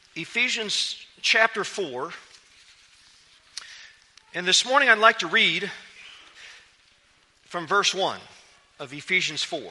Ephesians chapter 4. And this morning I'd like to read from verse 1 of Ephesians 4.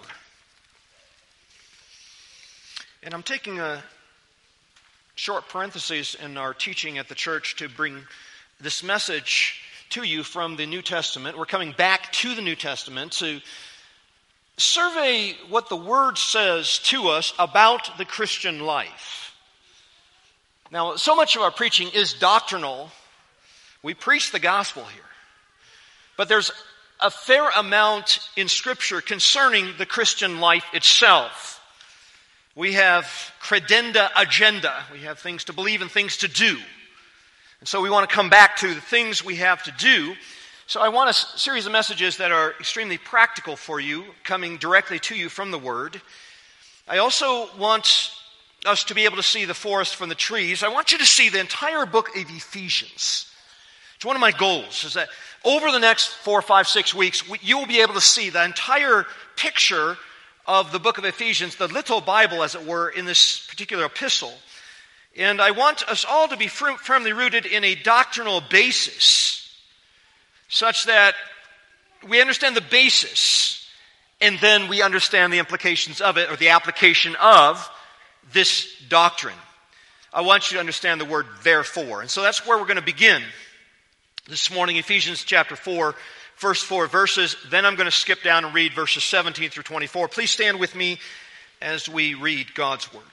And I'm taking a short parenthesis in our teaching at the church to bring this message to you from the New Testament. We're coming back to the New Testament to survey what the Word says to us about the Christian life. Now, so much of our preaching is doctrinal. We preach the gospel here. But there's a fair amount in Scripture concerning the Christian life itself. We have credenda agenda. We have things to believe and things to do. And so we want to come back to the things we have to do. So I want a series of messages that are extremely practical for you, coming directly to you from the Word. I also want us to be able to see the forest from the trees. I want you to see the entire book of Ephesians. It's one of my goals, is that over the next 4, 5, 6 weeks, you will be able to see the entire picture of the book of Ephesians, the little Bible, as it were, in this particular epistle. And I want us all to be firmly rooted in a doctrinal basis, such that we understand the basis, and then we understand the implications of it, or the application of this doctrine. I want you to understand the word therefore. And so that's where we're going to begin this morning, Ephesians chapter 4, first 4 verses. Then I'm going to skip down and read verses 17 through 24. Please stand with me as we read God's word.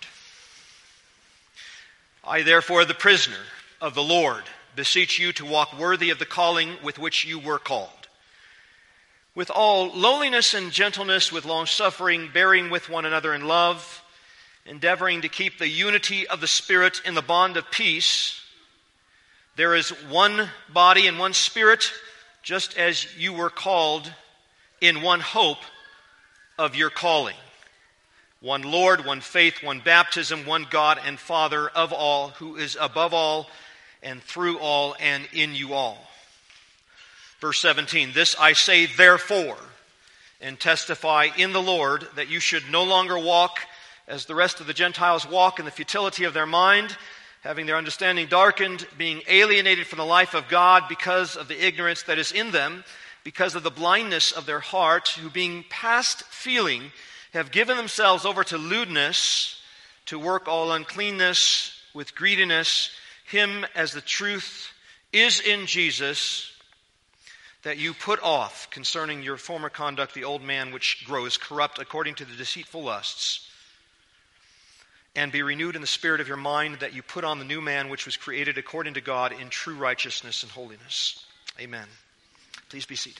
I, therefore, the prisoner of the Lord, beseech you to walk worthy of the calling with which you were called, with all lowliness and gentleness, with long-suffering, bearing with one another in love, endeavoring to keep the unity of the Spirit in the bond of peace. There is one body and one Spirit, just as you were called in one hope of your calling. One Lord, one faith, one baptism, one God and Father of all, who is above all and through all and in you all. Verse 17, this I say therefore, and testify in the Lord, that you should no longer walk as the rest of the Gentiles walk in the futility of their mind, having their understanding darkened, being alienated from the life of God because of the ignorance that is in them, because of the blindness of their heart, who being past feeling have given themselves over to lewdness, to work all uncleanness with greediness, him as the truth is in Jesus, that you put off concerning your former conduct the old man which grows corrupt according to the deceitful lusts, and be renewed in the spirit of your mind, that you put on the new man which was created according to God in true righteousness and holiness. Amen. Please be seated.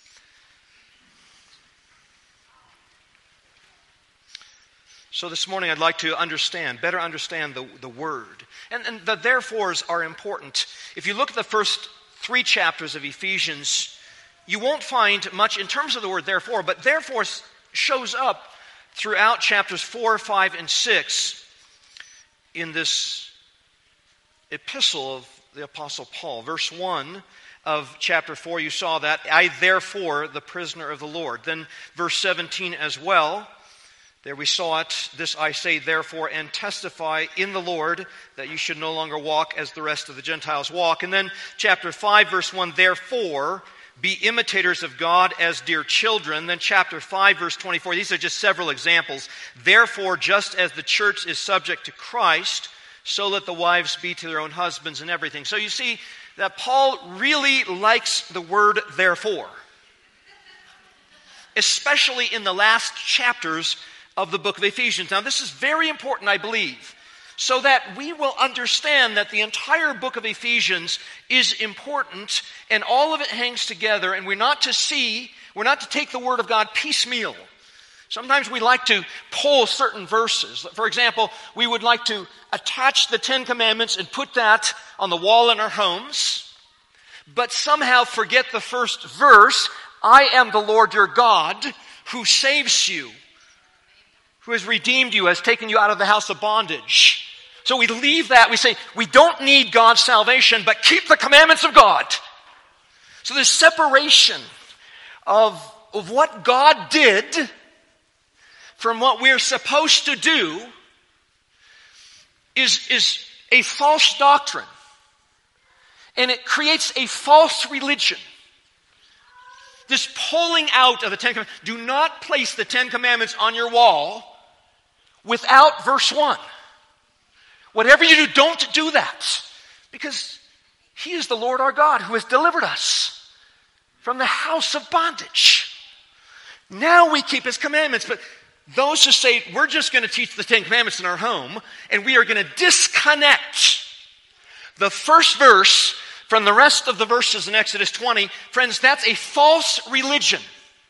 So this morning I'd like to better understand the word. And the therefores are important. If you look at the first 3 chapters of Ephesians, you won't find much in terms of the word therefore, but therefore shows up throughout chapters 4, 5, and 6 in this epistle of the Apostle Paul. Verse 1 of chapter 4, you saw that, I therefore, the prisoner of the Lord. Then verse 17 as well, there we saw it, this I say therefore, and testify in the Lord, that you should no longer walk as the rest of the Gentiles walk. And then chapter 5, verse 1, therefore, be imitators of God as dear children. Then chapter 5, verse 24, these are just several examples. Therefore, just as the church is subject to Christ, so let the wives be to their own husbands and everything. So you see that Paul really likes the word therefore, especially in the last chapters of the book of Ephesians. Now this is very important, I believe, so that we will understand that the entire book of Ephesians is important and all of it hangs together, and we're not to take the word of God piecemeal. Sometimes we like to pull certain verses. For example, we would like to attach the 10 Commandments and put that on the wall in our homes, but somehow forget the first verse, I am the Lord your God who saves you, who has redeemed you, has taken you out of the house of bondage. So we leave that, we say, we don't need God's salvation, but keep the commandments of God. So this separation of what God did from what we're supposed to do is a false doctrine. And it creates a false religion. This pulling out of the Ten Commandments. Do not place the Ten Commandments on your wall without verse 1. Whatever you do, don't do that. Because He is the Lord our God who has delivered us from the house of bondage. Now we keep His commandments. But those who say, we're just going to teach the Ten Commandments in our home, and we are going to disconnect the first verse from the rest of the verses in Exodus 20, friends, that's a false religion.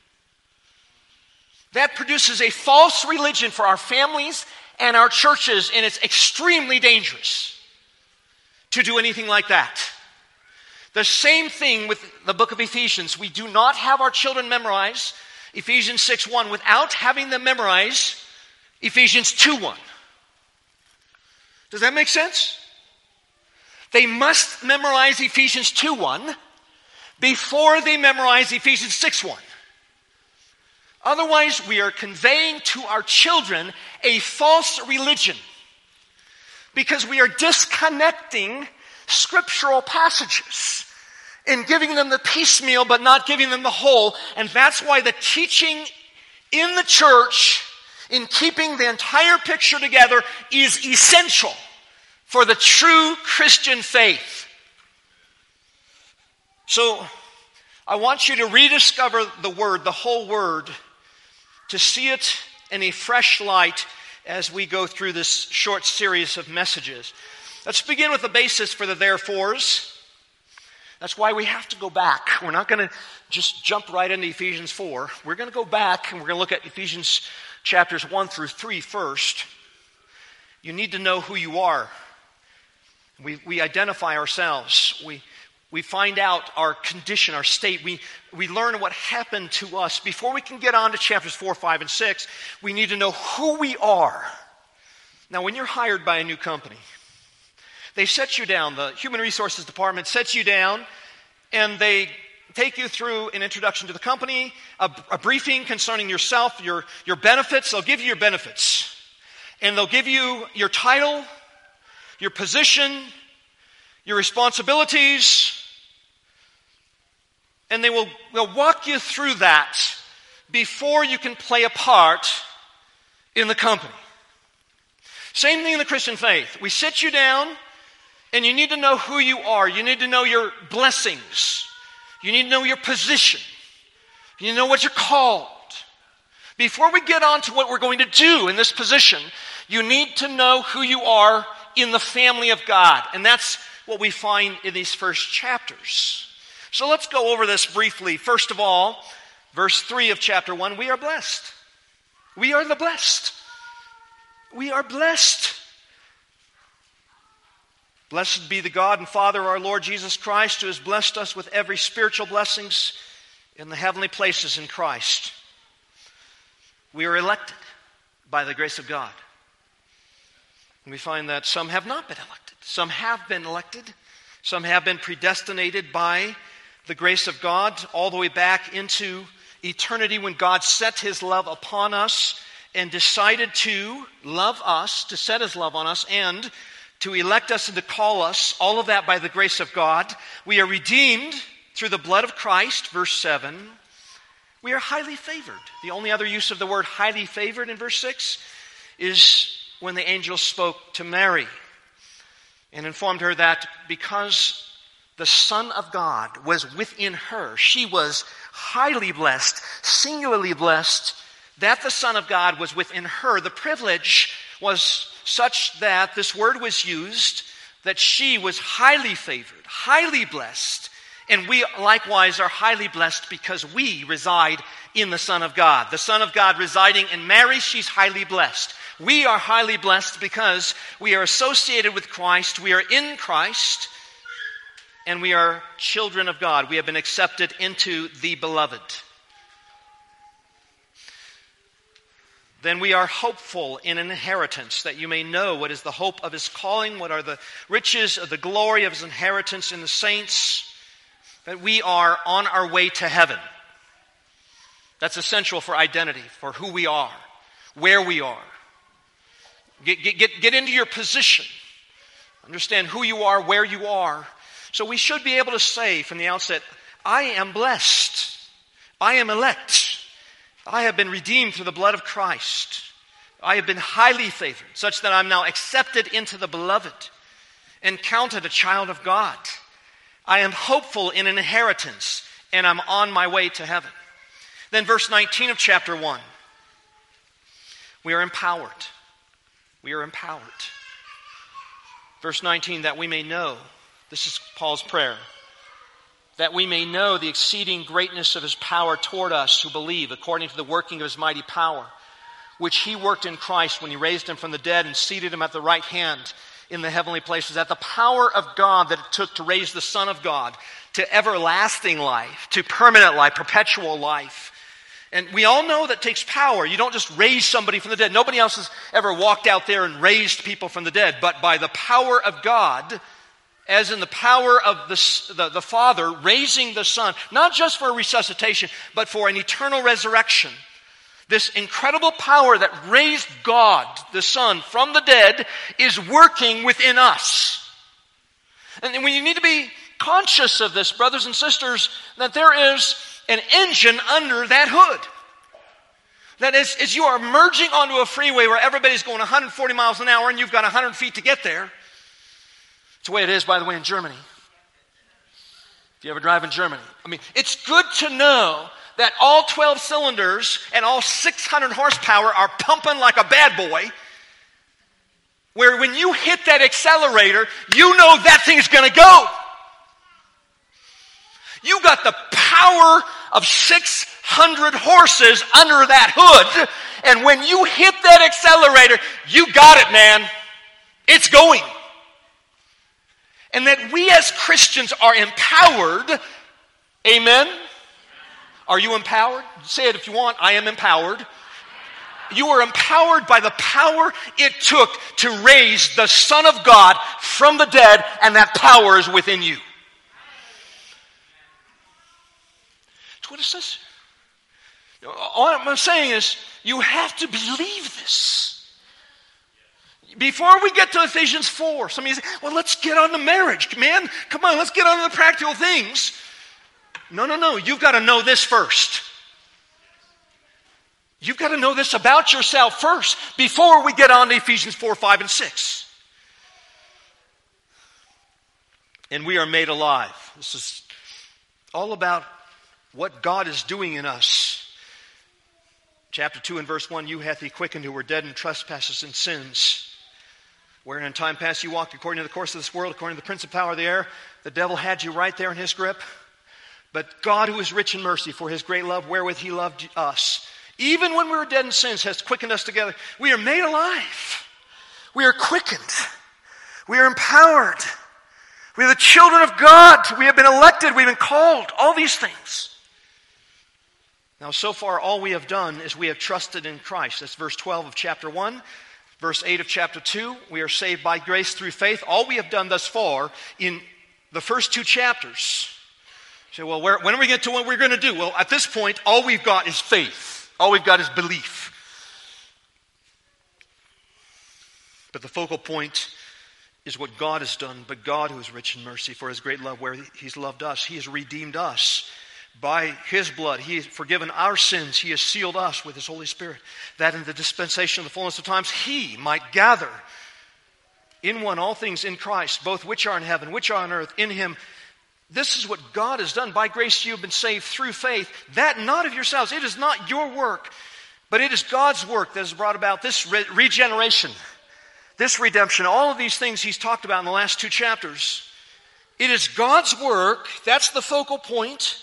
That produces a false religion for our families and our churches, and it's extremely dangerous to do anything like that. The same thing with the book of Ephesians. We do not have our children memorize Ephesians 6:1 without having them memorize Ephesians 2:1. Does that make sense? They must memorize Ephesians 2:1 before they memorize Ephesians 6:1. Otherwise, we are conveying to our children a false religion because we are disconnecting scriptural passages and giving them the piecemeal but not giving them the whole. And that's why the teaching in the church, in keeping the entire picture together, is essential for the true Christian faith. So, I want you to rediscover the Word, the whole Word, to see it in a fresh light as we go through this short series of messages. Let's begin with the basis for the therefores. That's why we have to go back. We're not going to just jump right into Ephesians 4. We're going to go back and we're going to look at Ephesians chapters 1 through 3 first. You need to know who you are. We identify ourselves. We find out our condition, our state. We learn what happened to us. Before we can get on to chapters 4, 5, and 6, we need to know who we are. Now, when you're hired by a new company, they set you down. The Human Resources Department sets you down, and they take you through an introduction to the company, a briefing concerning yourself, your benefits. They'll give you your benefits. And they'll give you your title, your position, your responsibilities, and they'll walk you through that before you can play a part in the company. Same thing in the Christian faith. We sit you down, and you need to know who you are. You need to know your blessings. You need to know your position. You need to know what you're called. Before we get on to what we're going to do in this position, you need to know who you are in the family of God. And that's what we find in these first chapters. So let's go over this briefly. First of all, verse 3 of chapter 1, we are blessed. We are the blessed. We are blessed. Blessed be the God and Father of our Lord Jesus Christ, who has blessed us with every spiritual blessings in the heavenly places in Christ. We are elected by the grace of God. And we find that some have not been elected. Some have been elected. Some have been predestinated by the grace of God all the way back into eternity when God set His love upon us and decided to love us, to set His love on us, and to elect us and to call us, all of that by the grace of God. We are redeemed through the blood of Christ, verse 7. We are highly favored. The only other use of the word highly favored in verse 6 is when the angel spoke to Mary and informed her that because the Son of God was within her, she was highly blessed, singularly blessed, that the Son of God was within her. The privilege was such that this word was used, that she was highly favored, highly blessed, and we likewise are highly blessed because we reside in the Son of God. The Son of God residing in Mary, she's highly blessed. We are highly blessed because we are associated with Christ, we are in Christ, and we are children of God. We have been accepted into the beloved. Then we are hopeful in an inheritance, that you may know what is the hope of His calling, what are the riches of the glory of His inheritance in the saints, that we are on our way to heaven. That's essential for identity, for who we are, where we are. Get into your position. understand who you are, where you are. So we should be able to say from the outset, I am blessed. I am elect. I have been redeemed through the blood of Christ. I have been highly favored, such that I'm now accepted into the beloved and counted a child of God. I am hopeful in an inheritance, and I'm on my way to heaven. Then verse 19 of chapter 1. We are empowered. We are empowered. Verse 19, that we may know, this is Paul's prayer, that we may know the exceeding greatness of his power toward us who believe, according to the working of his mighty power, which he worked in Christ when he raised him from the dead and seated him at the right hand in the heavenly places. That the power of God that it took to raise the Son of God to everlasting life, to permanent life, perpetual life. And we all know that takes power. You don't just raise somebody from the dead. Nobody else has ever walked out there and raised people from the dead. But by the power of God, as in the power of the Father raising the Son, not just for resuscitation, but for an eternal resurrection. This incredible power that raised God, the Son, from the dead is working within us. And we need to be conscious of this, brothers and sisters, that there is an engine under that hood. That as you are merging onto a freeway where everybody's going 140 miles an hour and you've got 100 feet to get there. It's the way it is, by the way, in Germany. If you ever drive in Germany. I mean, it's good to know that all 12 cylinders and all 600 horsepower are pumping like a bad boy. Where when you hit that accelerator, you know that thing's going to go. You got the power of 600 horses under that hood, and when you hit that accelerator, you got it, man. It's going. And that we as Christians are empowered. Amen? Are you empowered? Say it if you want. I am empowered. You are empowered by the power it took to raise the Son of God from the dead, and that power is within you. What is this? All I'm saying is, you have to believe this. Before we get to Ephesians 4, some of you say, well, let's get on to marriage, man. Come on, let's get on to the practical things. No. You've got to know this first. You've got to know this about yourself first before we get on to Ephesians 4, 5, and 6. And we are made alive. This is all about what God is doing in us. Chapter 2 and verse 1, you hath he quickened who were dead in trespasses and sins, wherein in time past you walked according to the course of this world, according to the prince of power of the air. The devil had you right there in his grip. But God, who is rich in mercy, for his great love wherewith he loved us, even when we were dead in sins, has quickened us together. We are made alive. We are quickened. We are empowered. We are the children of God. We have been elected. We've been called. All these things. Now, so far, all we have done is we have trusted in Christ. That's verse 12 of chapter 1. Verse 8 of chapter 2. We are saved by grace through faith. All we have done thus far in the first two chapters. You say, well, when are we going to what we're going to do? Well, at this point, all we've got is faith. All we've got is belief. But the focal point is what God has done. But God, who is rich in mercy, for his great love where he's loved us, he has redeemed us. By his blood, he has forgiven our sins. He has sealed us with his Holy Spirit, that in the dispensation of the fullness of times, he might gather in one all things in Christ, both which are in heaven, which are on earth, in him. This is what God has done. By grace you have been saved through faith, that not of yourselves. It is not your work, but it is God's work that has brought about this regeneration, this redemption, all of these things he's talked about in the last two chapters. It is God's work. That's the focal point.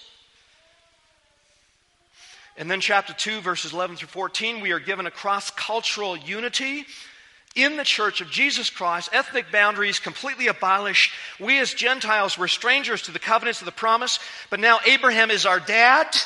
And then chapter 2, verses 11 through 14, we are given a cross-cultural unity in the church of Jesus Christ. Ethnic boundaries completely abolished. We as Gentiles were strangers to the covenants of the promise, but now Abraham is our dad.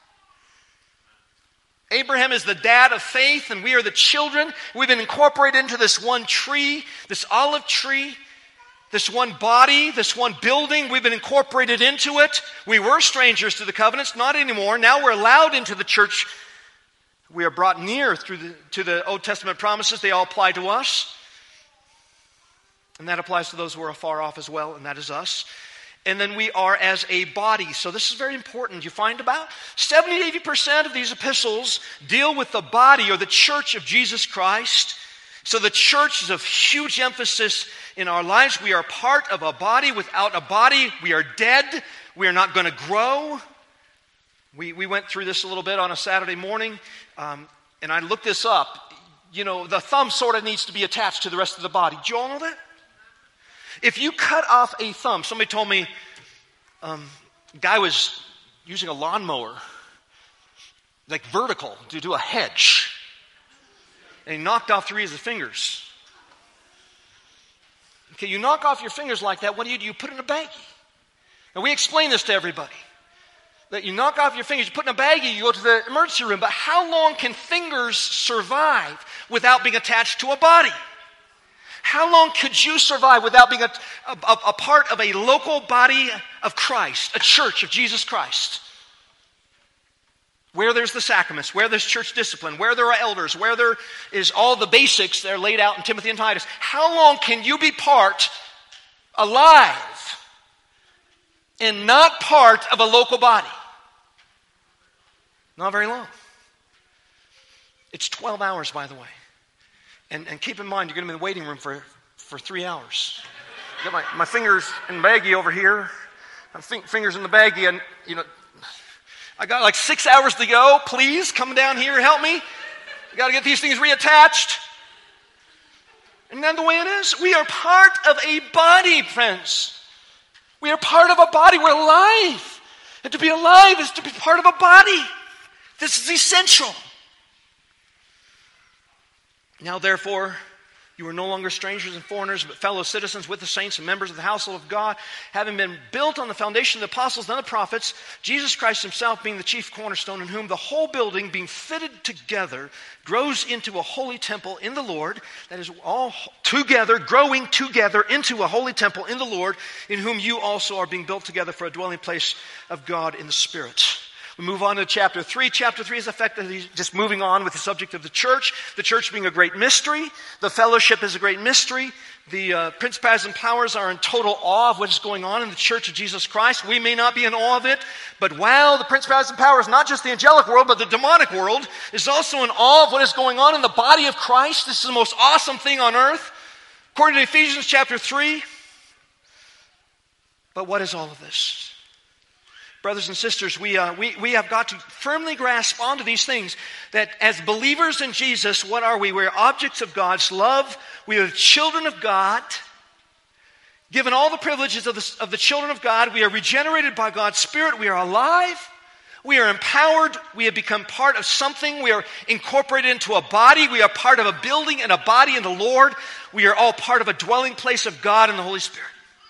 Abraham is the dad of faith, and we are the children. We've been incorporated into this one tree, this olive tree. This one body, this one building, we've been incorporated into it. We were strangers to the covenants, not anymore. Now we're allowed into the church. We are brought near to the Old Testament promises. They all apply to us. And that applies to those who are afar off as well, and that is us. And then we are as a body. So this is very important. You find about 70 to 80% of these epistles deal with the body or the church of Jesus Christ. So the church is of huge emphasis in our lives. We are part of a body. Without a body, we are dead. We are not going to grow. We went through this a little bit on a Saturday morning, and I looked this up. You know, the thumb sort of needs to be attached to the rest of the body. Do you all know that? If you cut off a thumb, somebody told me a guy was using a lawnmower, like vertical, to do a hedge. And he knocked off 3 of his fingers. Okay, you knock off your fingers like that, what do? You put it in a baggie. Now we explain this to everybody. That you knock off your fingers, you put in a baggie, you go to the emergency room. But how long can fingers survive without being attached to a body? How long could you survive without being a part of a local body of Christ, a church of Jesus Christ? Where there's the sacraments, where there's church discipline, where there are elders, where there is all the basics that are laid out in Timothy and Titus. How long can you be part, alive, and not part of a local body? Not very long. It's 12 hours, by the way. And keep in mind, you're going to be in the waiting room for 3 hours. I got my fingers in the baggie over here. My fingers in the baggie, and I got like 6 hours to go. Please come down here, help me. I got to get these things reattached. And then the way it is, we are part of a body, friends. We are part of a body. We're alive. And to be alive is to be part of a body. This is essential. Now, therefore, you are no longer strangers and foreigners, but fellow citizens with the saints and members of the household of God, having been built on the foundation of the apostles and the prophets, Jesus Christ himself being the chief cornerstone, in whom the whole building, being fitted together, grows into a holy temple in the Lord. That is, all together, growing together into a holy temple in the Lord, in whom you also are being built together for a dwelling place of God in the Spirit. We move on to chapter 3. Chapter 3 is effectively just moving on with the subject of the church being a great mystery. The fellowship is a great mystery. The principalities and powers are in total awe of what is going on in the church of Jesus Christ. We may not be in awe of it, but wow, the principalities and powers, not just the angelic world, but the demonic world, is also in awe of what is going on in the body of Christ. This is the most awesome thing on earth, according to Ephesians chapter 3. But what is all of this? Brothers and sisters, we have got to firmly grasp onto these things, that as believers in Jesus, what are we? We're objects of God's love. We are the children of God. Given all the privileges of the children of God, we are regenerated by God's Spirit. We are alive. We are empowered. We have become part of something. We are incorporated into a body. We are part of a building and a body in the Lord. We are all part of a dwelling place of God and the Holy Spirit.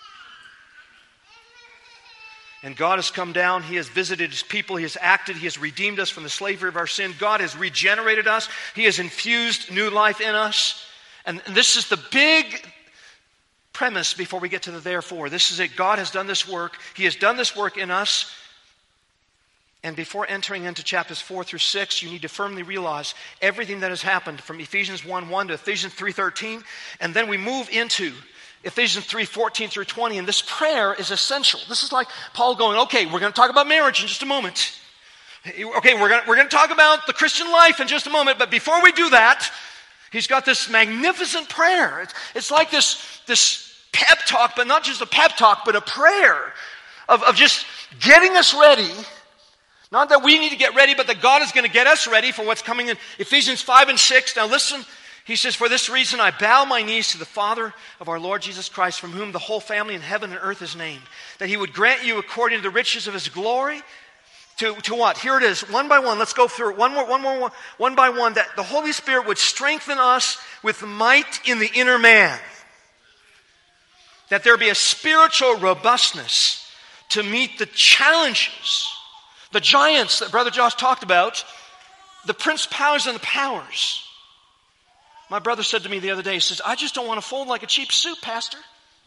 And God has come down. He has visited his people. He has acted. He has redeemed us from the slavery of our sin. God has regenerated us. He has infused new life in us. And this is the big premise before we get to the therefore. This is it. God has done this work. He has done this work in us. And before entering into chapters 4 through 6, you need to firmly realize everything that has happened from Ephesians 1:1 to Ephesians 3:13. And then we move into Ephesians 3:14 through 20, and this prayer is essential. This is like Paul going, okay, we're going to talk about marriage in just a moment. Okay, we're going to talk about the Christian life in just a moment, but before we do that, he's got this magnificent prayer. It's like this pep talk, but not just a pep talk, but a prayer of just getting us ready. Not that we need to get ready, but that God is going to get us ready for what's coming in Ephesians 5 and 6. Now listen. He says, for this reason I bow my knees to the Father of our Lord Jesus Christ, from whom the whole family in heaven and earth is named, that he would grant you according to the riches of his glory, to what? Here it is, one by one. Let's go through it. One by one, that the Holy Spirit would strengthen us with might in the inner man, that there be a spiritual robustness to meet the challenges, the giants that Brother Josh talked about, the principalities and the powers. My brother said to me the other day, he says, I just don't want to fold like a cheap suit, Pastor.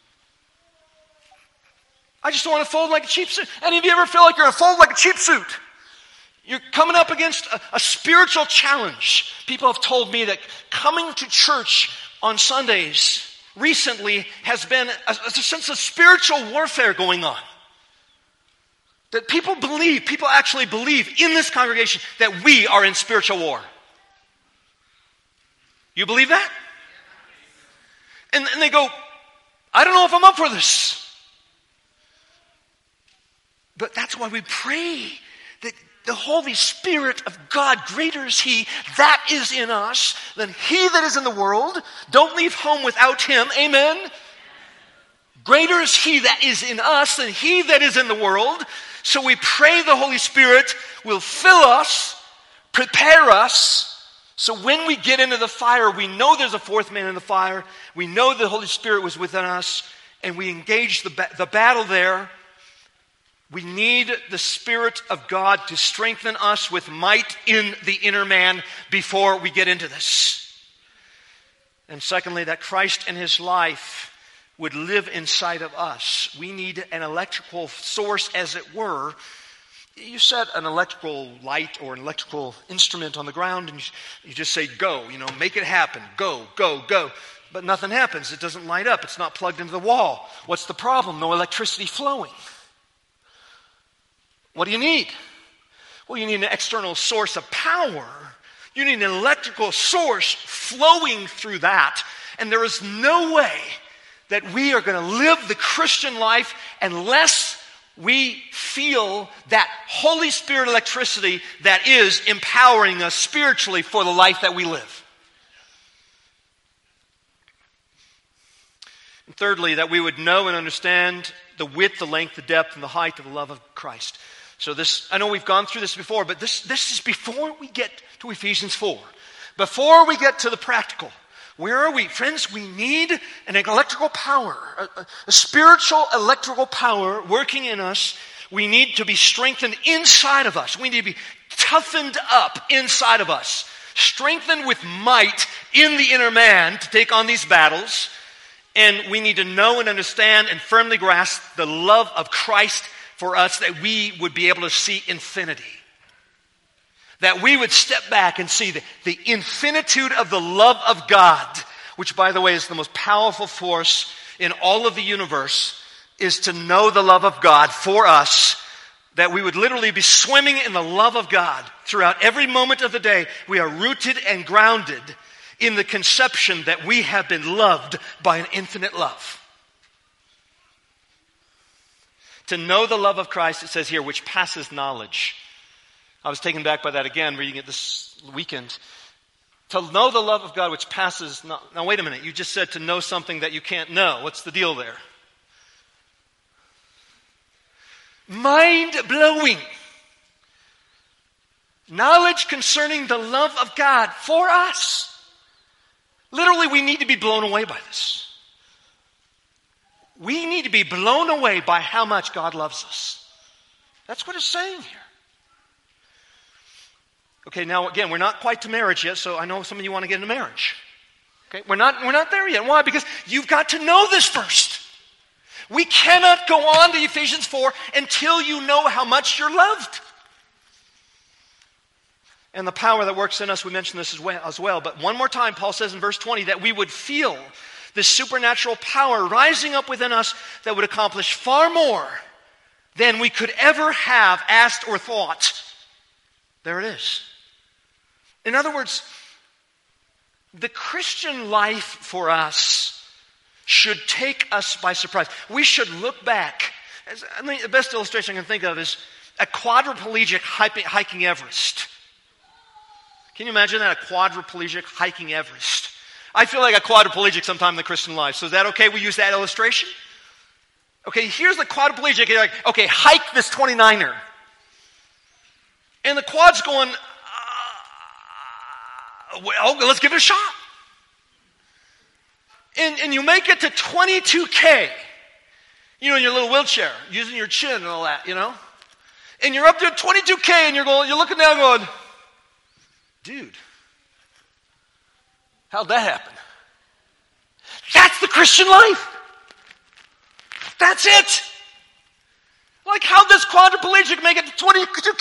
I just don't want to fold like a cheap suit. Any of you ever feel like you're going to fold like a cheap suit? You're coming up against a spiritual challenge. People have told me that coming to church on Sundays recently has been a sense of spiritual warfare going on. That people actually believe in this congregation that we are in spiritual war. You believe that? And they go, I don't know if I'm up for this. But that's why we pray that the Holy Spirit of God, greater is He that is in us than he that is in the world. Don't leave home without Him. Amen? Greater is He that is in us than he that is in the world. So we pray the Holy Spirit will fill us, prepare us, so when we get into the fire, we know there's a fourth man in the fire. We know the Holy Spirit was within us, and we engage the battle there. We need the Spirit of God to strengthen us with might in the inner man before we get into this. And secondly, that Christ and His life would live inside of us. We need an electrical source, as it were. You set an electrical light or an electrical instrument on the ground and you just say, go, make it happen. Go, go, go. But nothing happens. It doesn't light up. It's not plugged into the wall. What's the problem? No electricity flowing. What do you need? Well, you need an external source of power. You need an electrical source flowing through that. And there is no way that we are going to live the Christian life unless we feel that Holy Spirit electricity that is empowering us spiritually for the life that we live. And thirdly, that we would know and understand the width, the length, the depth, and the height of the love of Christ. So this, I know we've gone through this before, but this is before we get to Ephesians 4. Before we get to the practical. Where are we? Friends, we need an electrical power, a spiritual electrical power working in us. We need to be strengthened inside of us. We need to be toughened up inside of us. Strengthened with might in the inner man to take on these battles. And we need to know and understand and firmly grasp the love of Christ for us, that we would be able to see infinity. That we would step back and see the infinitude of the love of God, which, by the way, is the most powerful force in all of the universe, is to know the love of God for us, that we would literally be swimming in the love of God throughout every moment of the day. We are rooted and grounded in the conception that we have been loved by an infinite love. To know the love of Christ, it says here, which passes knowledge. I was taken back by that again, reading it this weekend. To know the love of God which passes... Now wait a minute, you just said to know something that you can't know. What's the deal there? Mind-blowing. Knowledge concerning the love of God for us. Literally, we need to be blown away by this. We need to be blown away by how much God loves us. That's what it's saying here. Okay, now again, we're not quite to marriage yet, so I know some of you want to get into marriage. Okay, we're not there yet. Why? Because you've got to know this first. We cannot go on to Ephesians 4 until you know how much you're loved. And the power that works in us, we mentioned this as well. But one more time, Paul says in verse 20 that we would feel this supernatural power rising up within us that would accomplish far more than we could ever have asked or thought. There it is. In other words, the Christian life for us should take us by surprise. We should look back. I mean, the best illustration I can think of is a quadriplegic hiking Everest. Can you imagine that? A quadriplegic hiking Everest. I feel like a quadriplegic sometime in the Christian life. So is that okay? We use that illustration? Okay, here's the quadriplegic. You're like, okay, hike this 29er. And the quad's going, well, let's give it a shot. And you make it to 22K. You know, in your little wheelchair, using your chin and all that, you know. And you're up there at 22K and you're looking down going, dude, how'd that happen? That's the Christian life. That's it. Like, how'd this quadriplegic make it to 22K?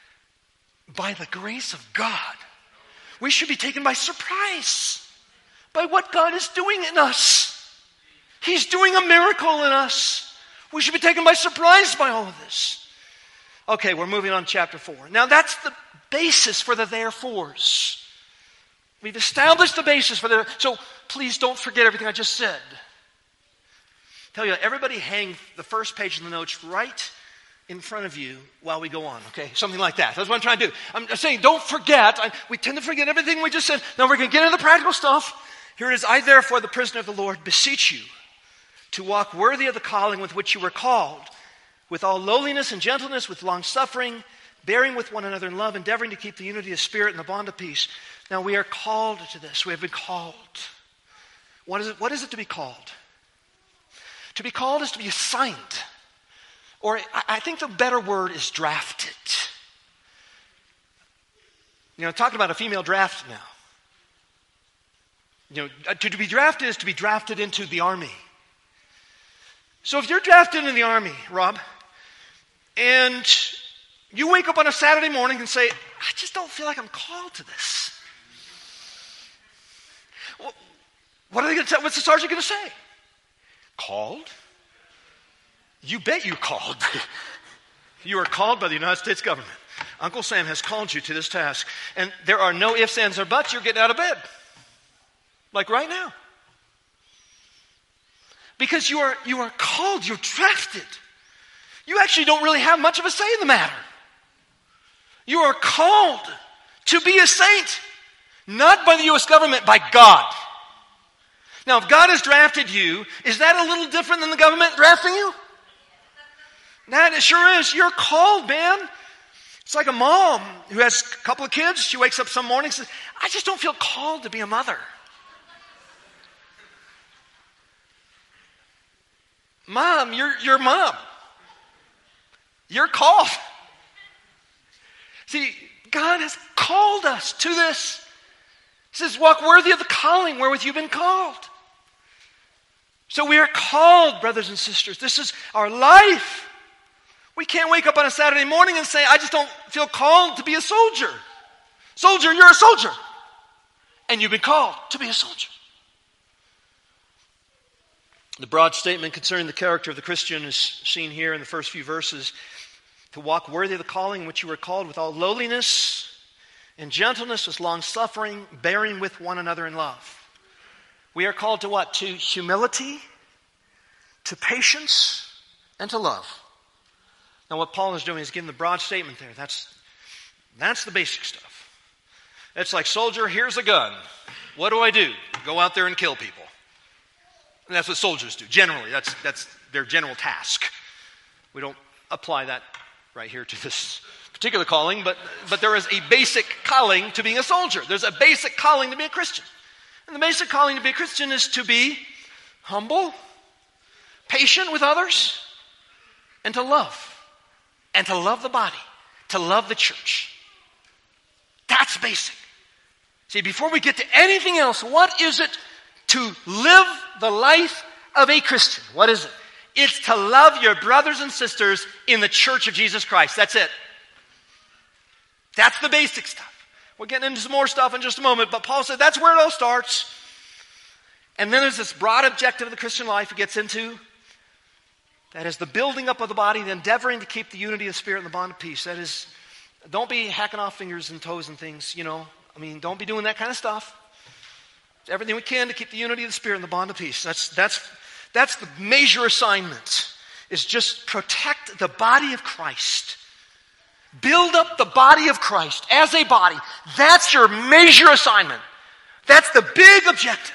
By the grace of God. We should be taken by surprise. by what God is doing in us. He's doing a miracle in us. We should be taken by surprise by all of this. Okay, we're moving on to chapter 4. Now that's the basis for the therefores. We've established the basis for the... So please don't forget everything I just said. Tell you, everybody hang the first page of the notes right in front of you while we go on, okay? Something like that. That's what I'm trying to do. I'm saying don't forget. We tend to forget everything we just said. Now we're going to get into the practical stuff. Here it is. I, therefore, the prisoner of the Lord, beseech you to walk worthy of the calling with which you were called, with all lowliness and gentleness, with long suffering, bearing with one another in love, endeavoring to keep the unity of spirit and the bond of peace. Now we are called to this. We have been called. What is it? What is it to be called? To be called is to be assigned. Or I think the better word is drafted. You know, talking about a female draft now. You know, to be drafted is to be drafted into the army. So if you're drafted into the army, Rob, and you wake up on a Saturday morning and say, I just don't feel like I'm called to this. Well, what are they going to tell? What's the sergeant going to say? Called? You bet you called. You are called by the United States government. Uncle Sam has called you to this task. And there are no ifs, ands, or buts. You're getting out of bed. Like right now. Because you are called. You're drafted. You actually don't really have much of a say in the matter. You are called to be a saint. Not by the U.S. government, by God. Now, if God has drafted you, is that a little different than the government drafting you? That it sure is. You're called, man. It's like a mom who has a couple of kids. She wakes up some morning and says, I just don't feel called to be a mother. Mom, you're mom. You're called. See, God has called us to this. He says, walk worthy of the calling wherewith you've been called. So we are called, brothers and sisters. This is our life. We can't wake up on a Saturday morning and say, I just don't feel called to be a soldier. Soldier, you're a soldier. And you've been called to be a soldier. The broad statement concerning the character of the Christian is seen here in the first few verses. To walk worthy of the calling in which you were called with all lowliness and gentleness, with long suffering, bearing with one another in love. We are called to what? To humility, to patience, and to love. Now what Paul is doing is giving the broad statement there. That's the basic stuff. It's like, soldier, here's a gun. What do I do? Go out there and kill people. And that's what soldiers do. Generally, that's their general task. We don't apply that right here to this particular calling, but there is a basic calling to being a soldier. There's a basic calling to be a Christian. And the basic calling to be a Christian is to be humble, patient with others, and to love. And to love the body, to love the church. That's basic. See, before we get to anything else, what is it to live the life of a Christian? What is it? It's to love your brothers and sisters in the church of Jesus Christ. That's it. That's the basic stuff. We're getting into some more stuff in just a moment, but Paul said that's where it all starts. And then there's this broad objective of the Christian life he gets into. That is the building up of the body, the endeavoring to keep the unity of the spirit and the bond of peace. That is, don't be hacking off fingers and toes and things, you know. I mean, don't be doing that kind of stuff. Everything we can to keep the unity of the spirit and the bond of peace. That's the major assignment, is just protect the body of Christ. Build up the body of Christ as a body. That's your major assignment. That's the big objective.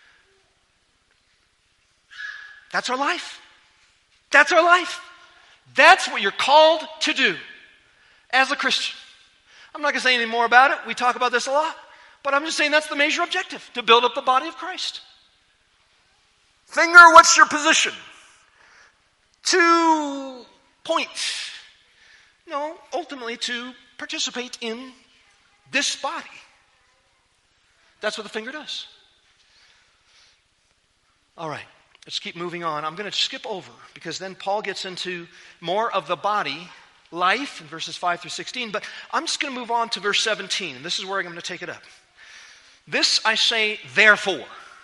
That's our life. That's our life. That's what you're called to do as a Christian. I'm not going to say any more about it. We talk about this a lot. But I'm just saying that's the major objective, to build up the body of Christ. Finger, what's your position? To point. No, ultimately to participate in this body. That's what the finger does. All right. Let's keep moving on. I'm going to skip over because then Paul gets into more of the body life in verses 5 through 16. But I'm just going to move on to verse 17. And this is where I'm going to take it up. This I say, therefore.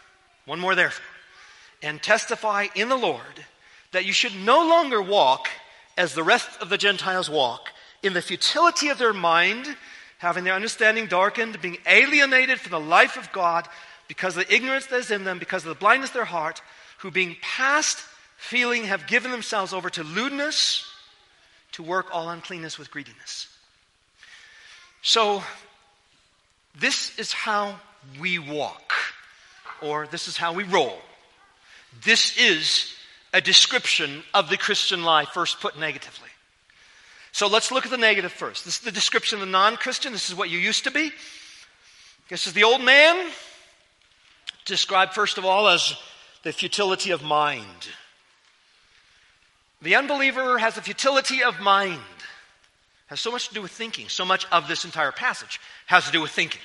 one more therefore, and testify in the Lord that you should no longer walk as the rest of the Gentiles walk, in the futility of their mind, having their understanding darkened, being alienated from the life of God because of the ignorance that is in them, because of the blindness of their heart, who being past feeling have given themselves over to lewdness, to work all uncleanness with greediness. So, this is how we walk, or this is how we roll. This is a description of the Christian life, first put negatively. So let's look at the negative first. This is the description of the non-Christian. This is what you used to be. This is the old man, described first of all as the futility of mind. The unbeliever has a futility of mind. Has so much to do with thinking. So much of this entire passage has to do with thinking.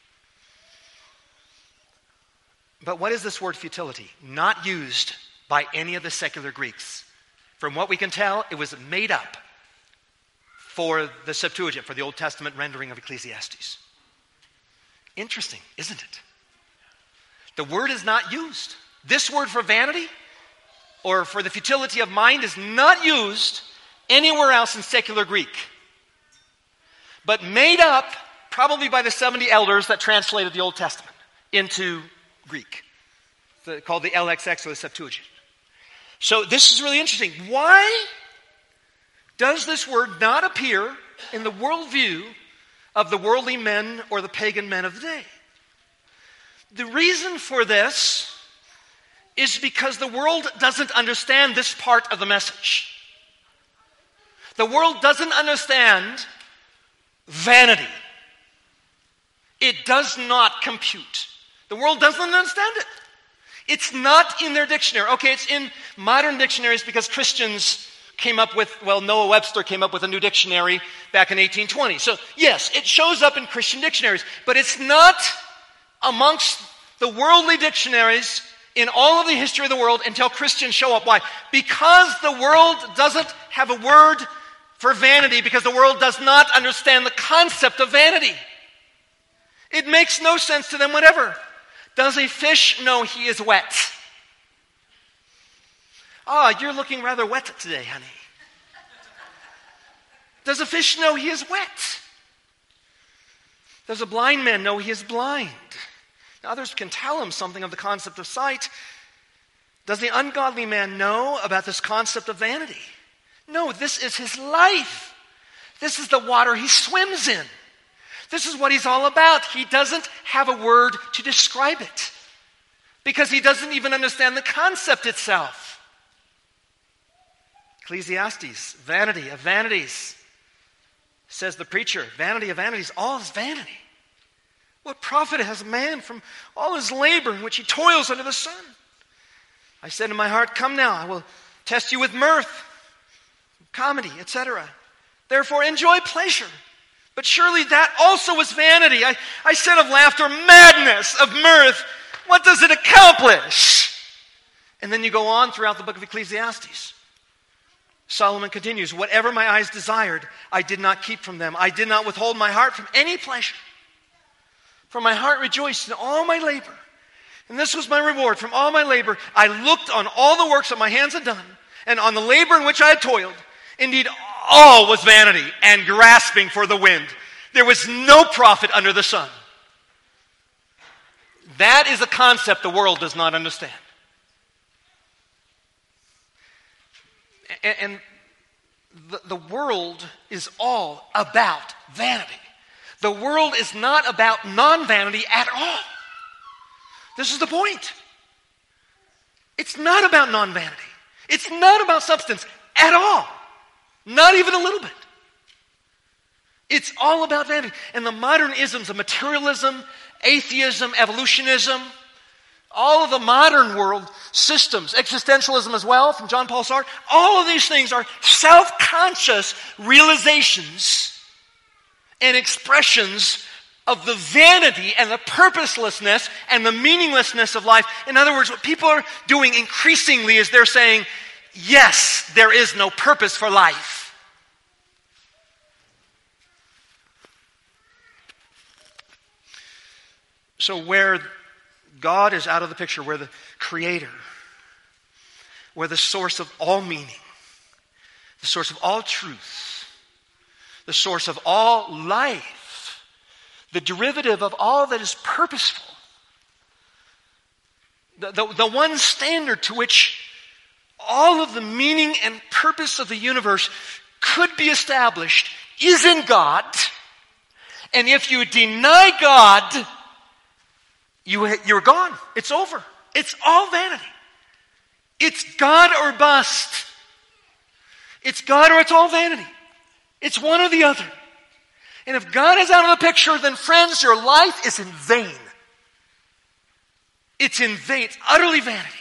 But what is this word futility? Not used by any of the secular Greeks. From what we can tell, it was made up for the Septuagint, for the Old Testament rendering of Ecclesiastes. Interesting, isn't it? The word is not used. This word for vanity, or for the futility of mind, is not used anywhere else in secular Greek. But made up probably by the 70 elders that translated the Old Testament into Greek, called the LXX or the Septuagint. So this is really interesting. Why does this word not appear in the worldview of the worldly men or the pagan men of the day? The reason for this is because the world doesn't understand this part of the message. The world doesn't understand vanity. It does not compute. The world doesn't understand it. It's not in their dictionary. Okay, it's in modern dictionaries because Christians came up with, Noah Webster came up with a new dictionary back in 1820. So yes, it shows up in Christian dictionaries, but it's not amongst the worldly dictionaries in all of the history of the world until Christians show up. Why? Because the world doesn't have a word for vanity, because the world does not understand the concept of vanity. It makes no sense to them whatever. Does a fish know he is wet? You're looking rather wet today, honey. Does a fish know he is wet? Does a blind man know he is blind? Now, others can tell him something of the concept of sight. Does the ungodly man know about this concept of vanity? No, this is his life. This is the water he swims in. This is what he's all about. He doesn't have a word to describe it because he doesn't even understand the concept itself. Ecclesiastes, vanity of vanities. Says the preacher, vanity of vanities, all is vanity. What profit has man from all his labor in which he toils under the sun? I said in my heart, come now, I will test you with mirth, comedy, etc. Therefore enjoy pleasure. But surely that also was vanity. I said of laughter, madness, of mirth. What does it accomplish? And then you go on throughout the book of Ecclesiastes. Solomon continues, whatever my eyes desired, I did not keep from them. I did not withhold my heart from any pleasure. For my heart rejoiced in all my labor. And this was my reward from all my labor. I looked on all the works that my hands had done, and on the labor in which I had toiled. Indeed, all was vanity and grasping for the wind. There was no profit under the sun. That is a concept the world does not understand. And the world is all about vanity. The world is not about non-vanity at all. This is the point. It's not about non-vanity. It's not about substance at all. Not even a little bit. It's all about vanity. And the modern isms of materialism, atheism, evolutionism, all of the modern world systems, existentialism as well, from John Paul Sartre, all of these things are self-conscious realizations and expressions of the vanity and the purposelessness and the meaninglessness of life. In other words, what people are doing increasingly is they're saying, yes, there is no purpose for life. So where God is out of the picture. We're the creator. We're the source of all meaning, the source of all truth, the source of all life, the derivative of all that is purposeful. The one standard to which all of the meaning and purpose of the universe could be established is in God. And if you deny God, you're gone. It's over. It's all vanity. It's God or bust. It's God or it's all vanity. It's one or the other. And if God is out of the picture, then friends, your life is in vain. It's in vain. It's utterly vanity.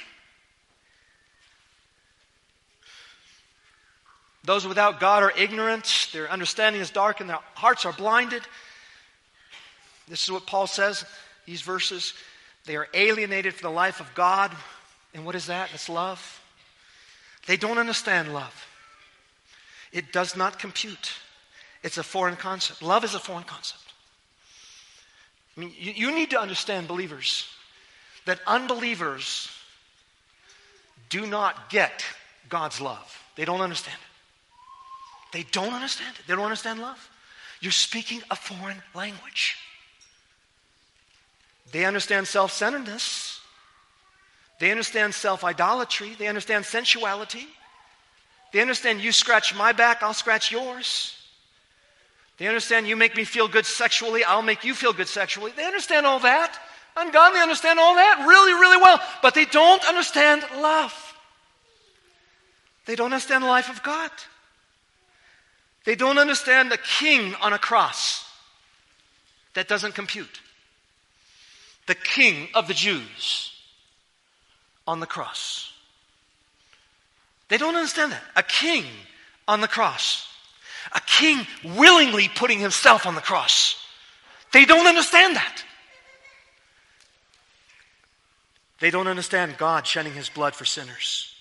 Those without God are ignorant. Their understanding is dark and their hearts are blinded. This is what Paul says, these verses. They are alienated from the life of God. And what is that? It's love. They don't understand love. It does not compute. It's a foreign concept. Love is a foreign concept. I mean, you need to understand, believers, that unbelievers do not get God's love. They don't understand it. They don't understand it. They don't understand love. You're speaking a foreign language. They understand self-centeredness. They understand self-idolatry. They understand sensuality. They understand you scratch my back, I'll scratch yours. They understand you make me feel good sexually, I'll make you feel good sexually. They understand all that. Ungodly understand all that really, really well. But they don't understand love. They don't understand the life of God. They don't understand the king on a cross. That doesn't compute. The king of the Jews on the cross. They don't understand that. A king on the cross. A king willingly putting himself on the cross. They don't understand that. They don't understand God shedding his blood for sinners.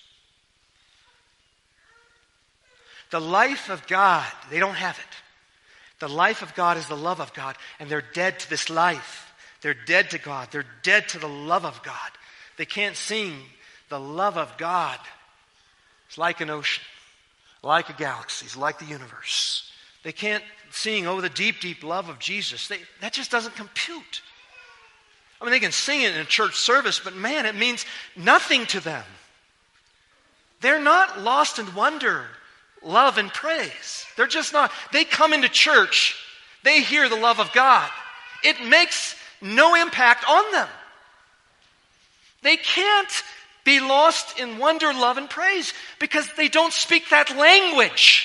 The life of God, they don't have it. The life of God is the love of God, and they're dead to this life. They're dead to God. They're dead to the love of God. They can't sing the love of God. It's like an ocean, like a galaxy, it's like the universe. They can't sing, oh, the deep, deep love of Jesus. That just doesn't compute. I mean, they can sing it in a church service, but man, it means nothing to them. They're not lost in wonder, love, and praise. They're just not. They come into church, they hear the love of God. It makes no impact on them. They can't be lost in wonder, love, and praise because they don't speak that language.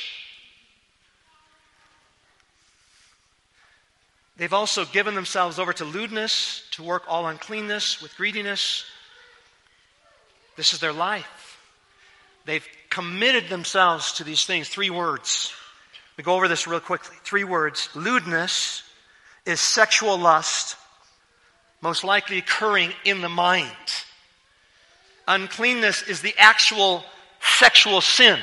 They've also given themselves over to lewdness, to work all uncleanness with greediness. This is their life. They've committed themselves to these things. 3 words. We go over this real quickly. 3 words. Lewdness is sexual lust, most likely occurring in the mind. Uncleanness is the actual sexual sin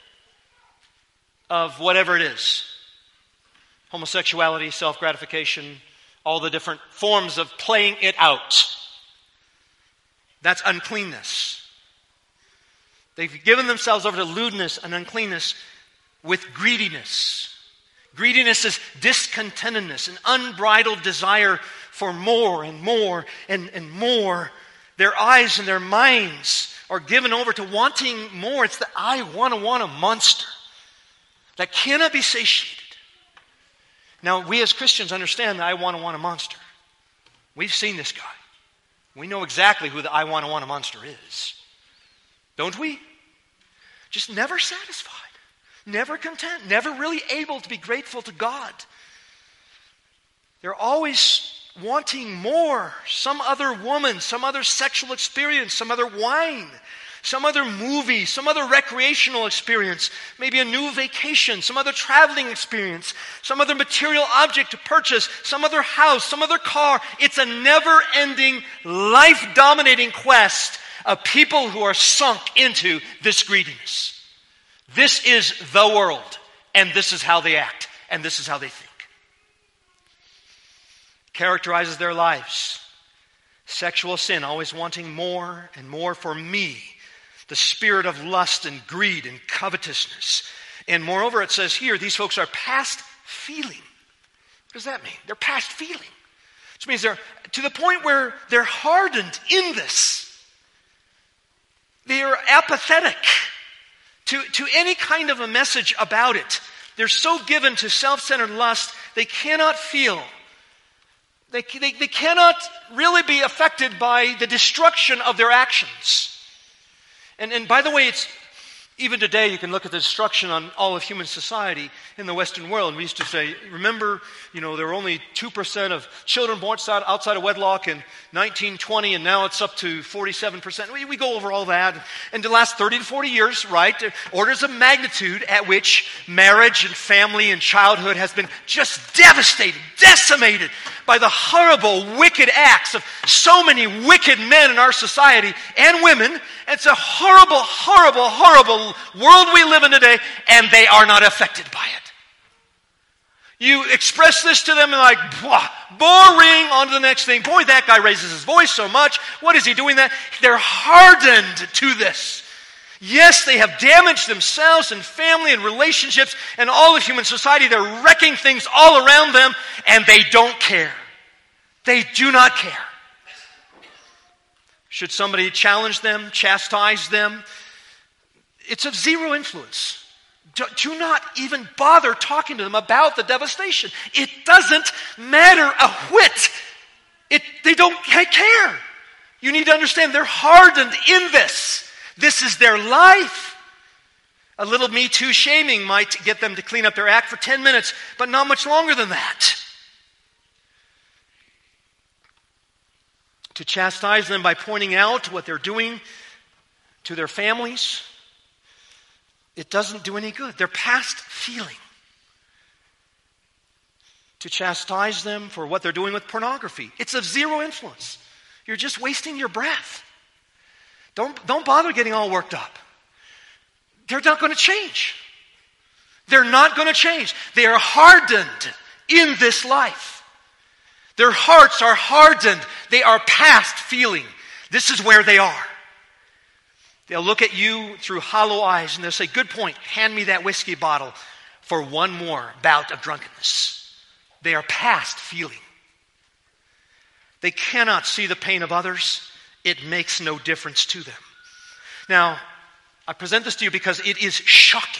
of whatever it is. Homosexuality, self-gratification, all the different forms of playing it out. That's uncleanness. They've given themselves over to lewdness and uncleanness with greediness. Greediness is discontentedness, an unbridled desire for more and more and more. Their eyes and their minds are given over to wanting more. It's the I want a monster that cannot be satiated. Now, we as Christians understand that I want a monster. We've seen this guy. We know exactly who the I want a monster is. Don't we? Just never satisfied. Never content. Never really able to be grateful to God. They're always wanting more. Some other woman, some other sexual experience, some other wine, some other movie, some other recreational experience, maybe a new vacation, some other traveling experience, some other material object to purchase, some other house, some other car. It's a never-ending, life-dominating quest of people who are sunk into this greediness. This is the world, and this is how they act, and this is how they think. Characterizes their lives. Sexual sin, always wanting more and more for me. The spirit of lust and greed and covetousness. And moreover, it says here, these folks are past feeling. What does that mean? They're past feeling. Which means they're to the point where they're hardened in this. They are apathetic to any kind of a message about it. They're so given to self-centered lust, they cannot feel. They cannot really be affected by the destruction of their actions. And by the way, it's even today you can look at the destruction on all of human society in the Western world. And we used to say, remember, there were only 2% of children born outside of wedlock in 1920, and now it's up to 47%. We go over all that. And the last 30 to 40 years, right, orders of magnitude at which marriage and family and childhood has been just devastated, decimated by the horrible, wicked acts of so many wicked men in our society and women. It's a horrible, horrible, horrible world we live in today, and they are not affected by it. You express this to them and like, boring, on to the next thing. Boy, that guy raises his voice so much. What is he doing that? They're hardened to this. Yes, they have damaged themselves and family and relationships and all of human society. They're wrecking things all around them, and they don't care. They do not care. Should somebody challenge them, chastise them, it's of zero influence. Do not even bother talking to them about the devastation. It doesn't matter a whit. They don't care. You need to understand they're hardened in this. This is their life. A little Me Too shaming might get them to clean up their act for 10 minutes, but not much longer than that. To chastise them by pointing out what they're doing to their families, it doesn't do any good. They're past feeling. To chastise them for what they're doing with pornography, it's of zero influence. You're just wasting your breath. Don't bother getting all worked up. They're not going to change. They're not going to change. They are hardened in this life. Their hearts are hardened. They are past feeling. This is where they are. They'll look at you through hollow eyes and they'll say, good point, hand me that whiskey bottle for one more bout of drunkenness. They are past feeling. They cannot see the pain of others. It makes no difference to them. Now, I present this to you because it is shocking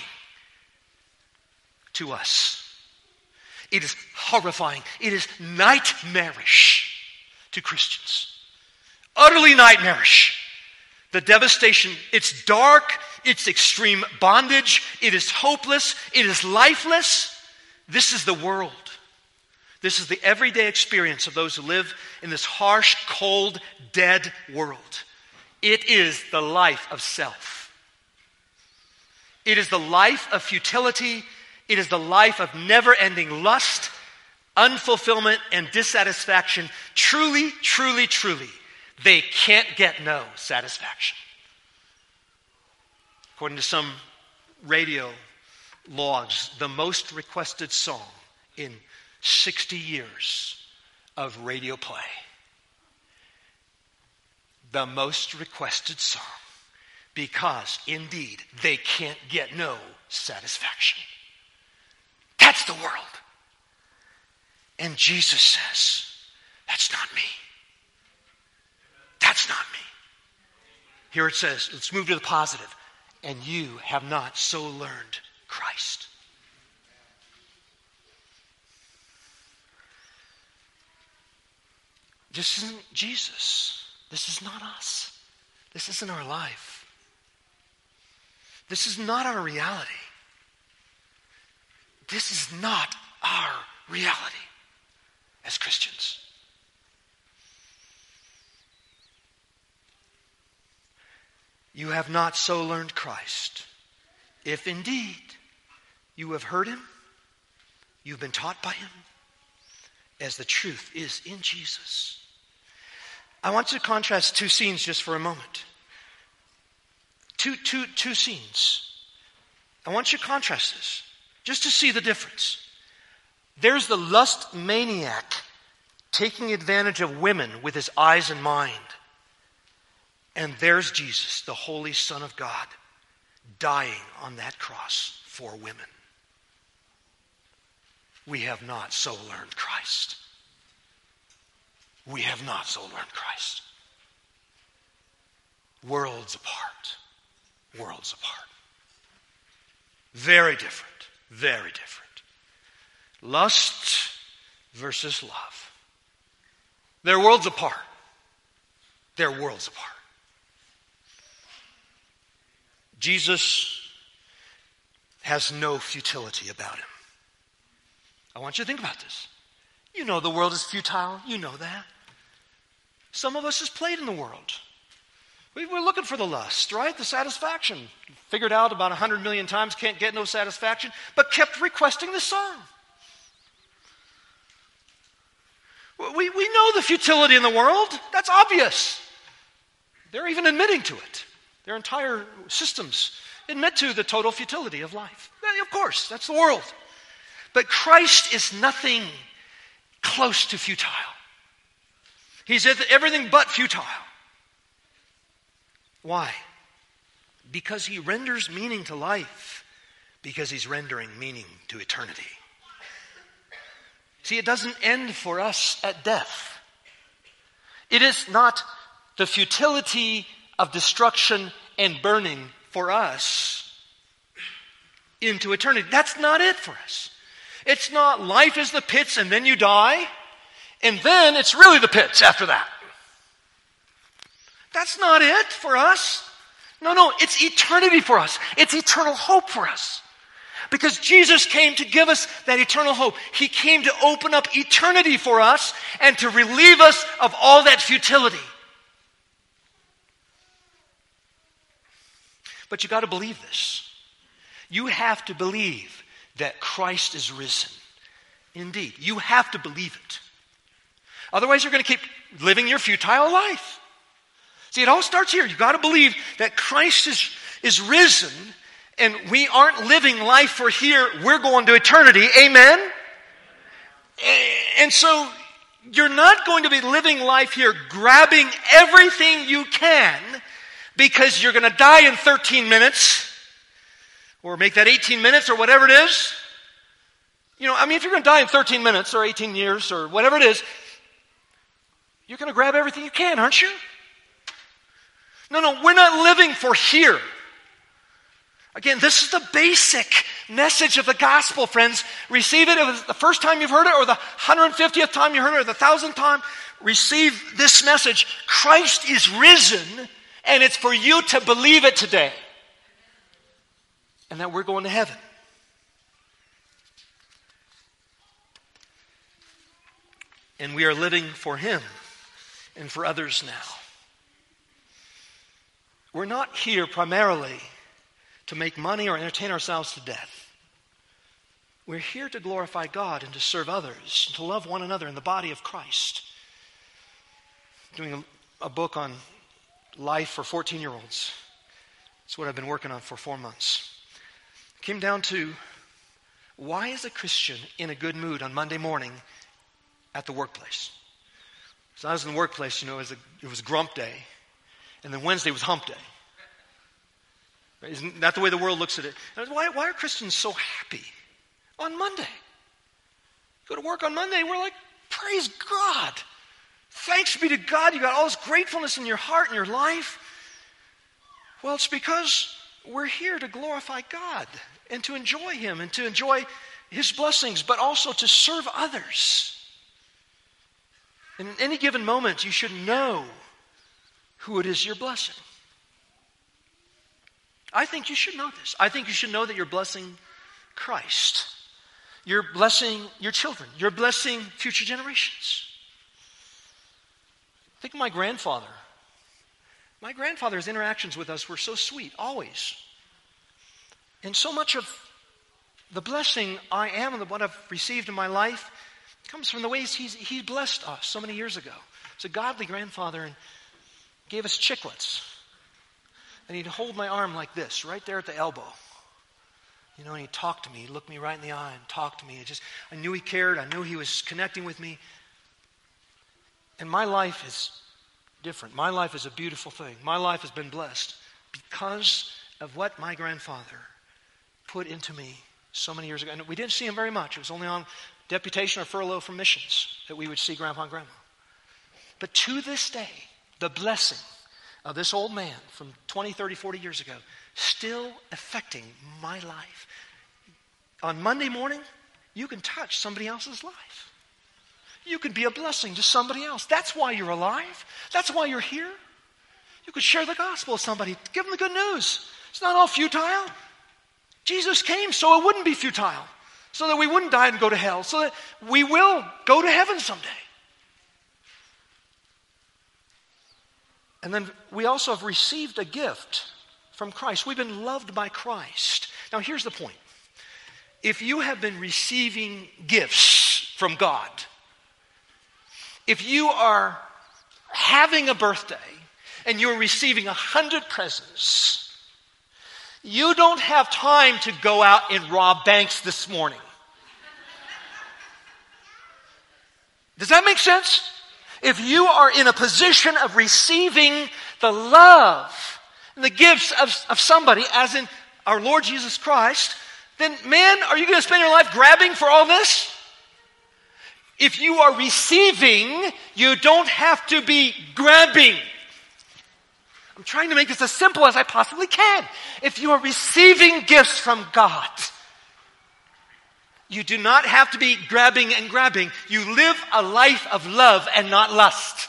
to us. It is horrifying. It is nightmarish to Christians. Utterly nightmarish. The devastation, it's dark, it's extreme bondage, it is hopeless, it is lifeless. This is the world. This is the everyday experience of those who live in this harsh, cold, dead world. It is the life of self. It is the life of futility. It is the life of never-ending lust, unfulfillment, and dissatisfaction. Truly, truly, truly, they can't get no satisfaction. According to some radio logs, the most requested song in 60 years of radio play. The most requested song, because indeed they can't get no satisfaction. That's the world. And Jesus says, that's not me. That's not me. Here it says, let's move to the positive. And you have not so learned Christ. This isn't Jesus. This is not us. This isn't our life. This is not our reality. This is not our reality as Christians. You have not so learned Christ. If indeed you have heard him, you've been taught by him, as the truth is in Jesus. I want to contrast two scenes just for a moment. Two scenes. I want you to contrast this, just to see the difference. There's the lust maniac taking advantage of women with his eyes in mind. And there's Jesus, the Holy Son of God, dying on that cross for women. We have not so learned Christ. We have not so learned Christ. Worlds apart. Worlds apart. Very different. Very different. Lust versus love. They're worlds apart. They're worlds apart. Jesus has no futility about him. I want you to think about this. You know the world is futile. You know that. Some of us has played in the world. We're looking for the lust, right? The satisfaction. Figured out about 100 million times, can't get no satisfaction, but kept requesting the song. We know the futility in the world. That's obvious. They're even admitting to it. Their entire systems admit to the total futility of life. Of course, that's the world. But Christ is nothing close to futile. He's everything but futile. Why? Because he renders meaning to life. Because he's rendering meaning to eternity. See, it doesn't end for us at death. It is not the futility of destruction and burning for us into eternity. That's not it for us. It's not life is the pits and then you die, and then it's really the pits after that. That's not it for us. No, it's eternity for us. It's eternal hope for us. Because Jesus came to give us that eternal hope. He came to open up eternity for us and to relieve us of all that futility. But you got to believe this. You have to believe that Christ is risen. Indeed, you have to believe it. Otherwise, you're going to keep living your futile life. See, it all starts here. You've got to believe that Christ is risen, and we aren't living life for here. We're going to eternity. Amen? And so, you're not going to be living life here grabbing everything you can because you're going to die in 13 minutes or make that 18 minutes or whatever it is. If you're going to die in 13 minutes or 18 years or whatever it is, you're going to grab everything you can, aren't you? No, we're not living for here. Again, this is the basic message of the gospel, friends. Receive it. It was the first time you've heard it, or the 150th time you heard it, or the 1,000th time. Receive this message. Christ is risen, and it's for you to believe it today. And that we're going to heaven. And we are living for Him and for others now. We're not here primarily to make money or entertain ourselves to death. We're here to glorify God and to serve others, and to love one another in the body of Christ. Doing a book on life for 14-year-olds. That's what I've been working on for 4 months. It came down to, why is a Christian in a good mood on Monday morning at the workplace? So I was in the workplace, it was grump day. And then Wednesday was hump day. Isn't that the way the world looks at it? Why are Christians so happy on Monday? Go to work on Monday, we're like, praise God. Thanks be to God, you got all this gratefulness in your heart and your life. Well, it's because we're here to glorify God and to enjoy Him and to enjoy His blessings, but also to serve others. And in any given moment, you should know who it is you're blessing. I think you should know this. I think you should know that you're blessing Christ. You're blessing your children. You're blessing future generations. Think of my grandfather. My grandfather's interactions with us were so sweet, always. And so much of the blessing I am and what I've received in my life comes from the ways he blessed us so many years ago. He's a godly grandfather and gave us chiclets. And he'd hold my arm like this, right there at the elbow. And he'd talk to me. He'd look me right in the eye and talk to me. I knew he cared. I knew he was connecting with me. And my life is different. My life is a beautiful thing. My life has been blessed because of what my grandfather put into me so many years ago. And we didn't see him very much. It was only on deputation or furlough from missions that we would see Grandpa and Grandma. But to this day, the blessing of this old man from 20, 30, 40 years ago still affecting my life. On Monday morning, you can touch somebody else's life. You can be a blessing to somebody else. That's why you're alive. That's why you're here. You could share the gospel with somebody. Give them the good news. It's not all futile. Jesus came so it wouldn't be futile. So that we wouldn't die and go to hell. So that we will go to heaven someday. And then we also have received a gift from Christ. We've been loved by Christ. Now here's the point. If you have been receiving gifts from God, if you are having a birthday and you're receiving 100 presents, you don't have time to go out and rob banks this morning. Does that make sense? If you are in a position of receiving the love and the gifts of somebody, as in our Lord Jesus Christ, then man, are you going to spend your life grabbing for all this? If you are receiving, you don't have to be grabbing. I'm trying to make this as simple as I possibly can. If you are receiving gifts from God, you do not have to be grabbing and grabbing. You live a life of love and not lust.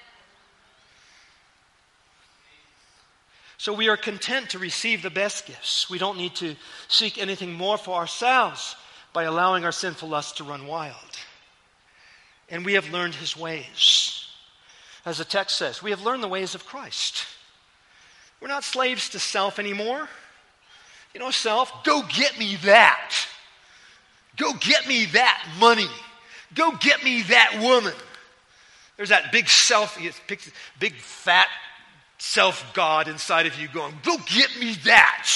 So we are content to receive the best gifts. We don't need to seek anything more for ourselves by allowing our sinful lust to run wild. And we have learned his ways. As the text says, we have learned the ways of Christ. We're not slaves to self anymore. You know, self, go get me that. Go get me that money. Go get me that woman. There's that big self, big fat self-God inside of you going, go get me that.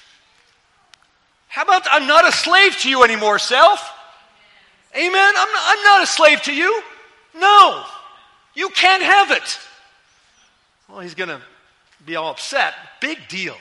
How about I'm not a slave to you anymore, self? Amen? I'm not a slave to you. No. You can't have it. Well, he's going to be all upset. Big deal.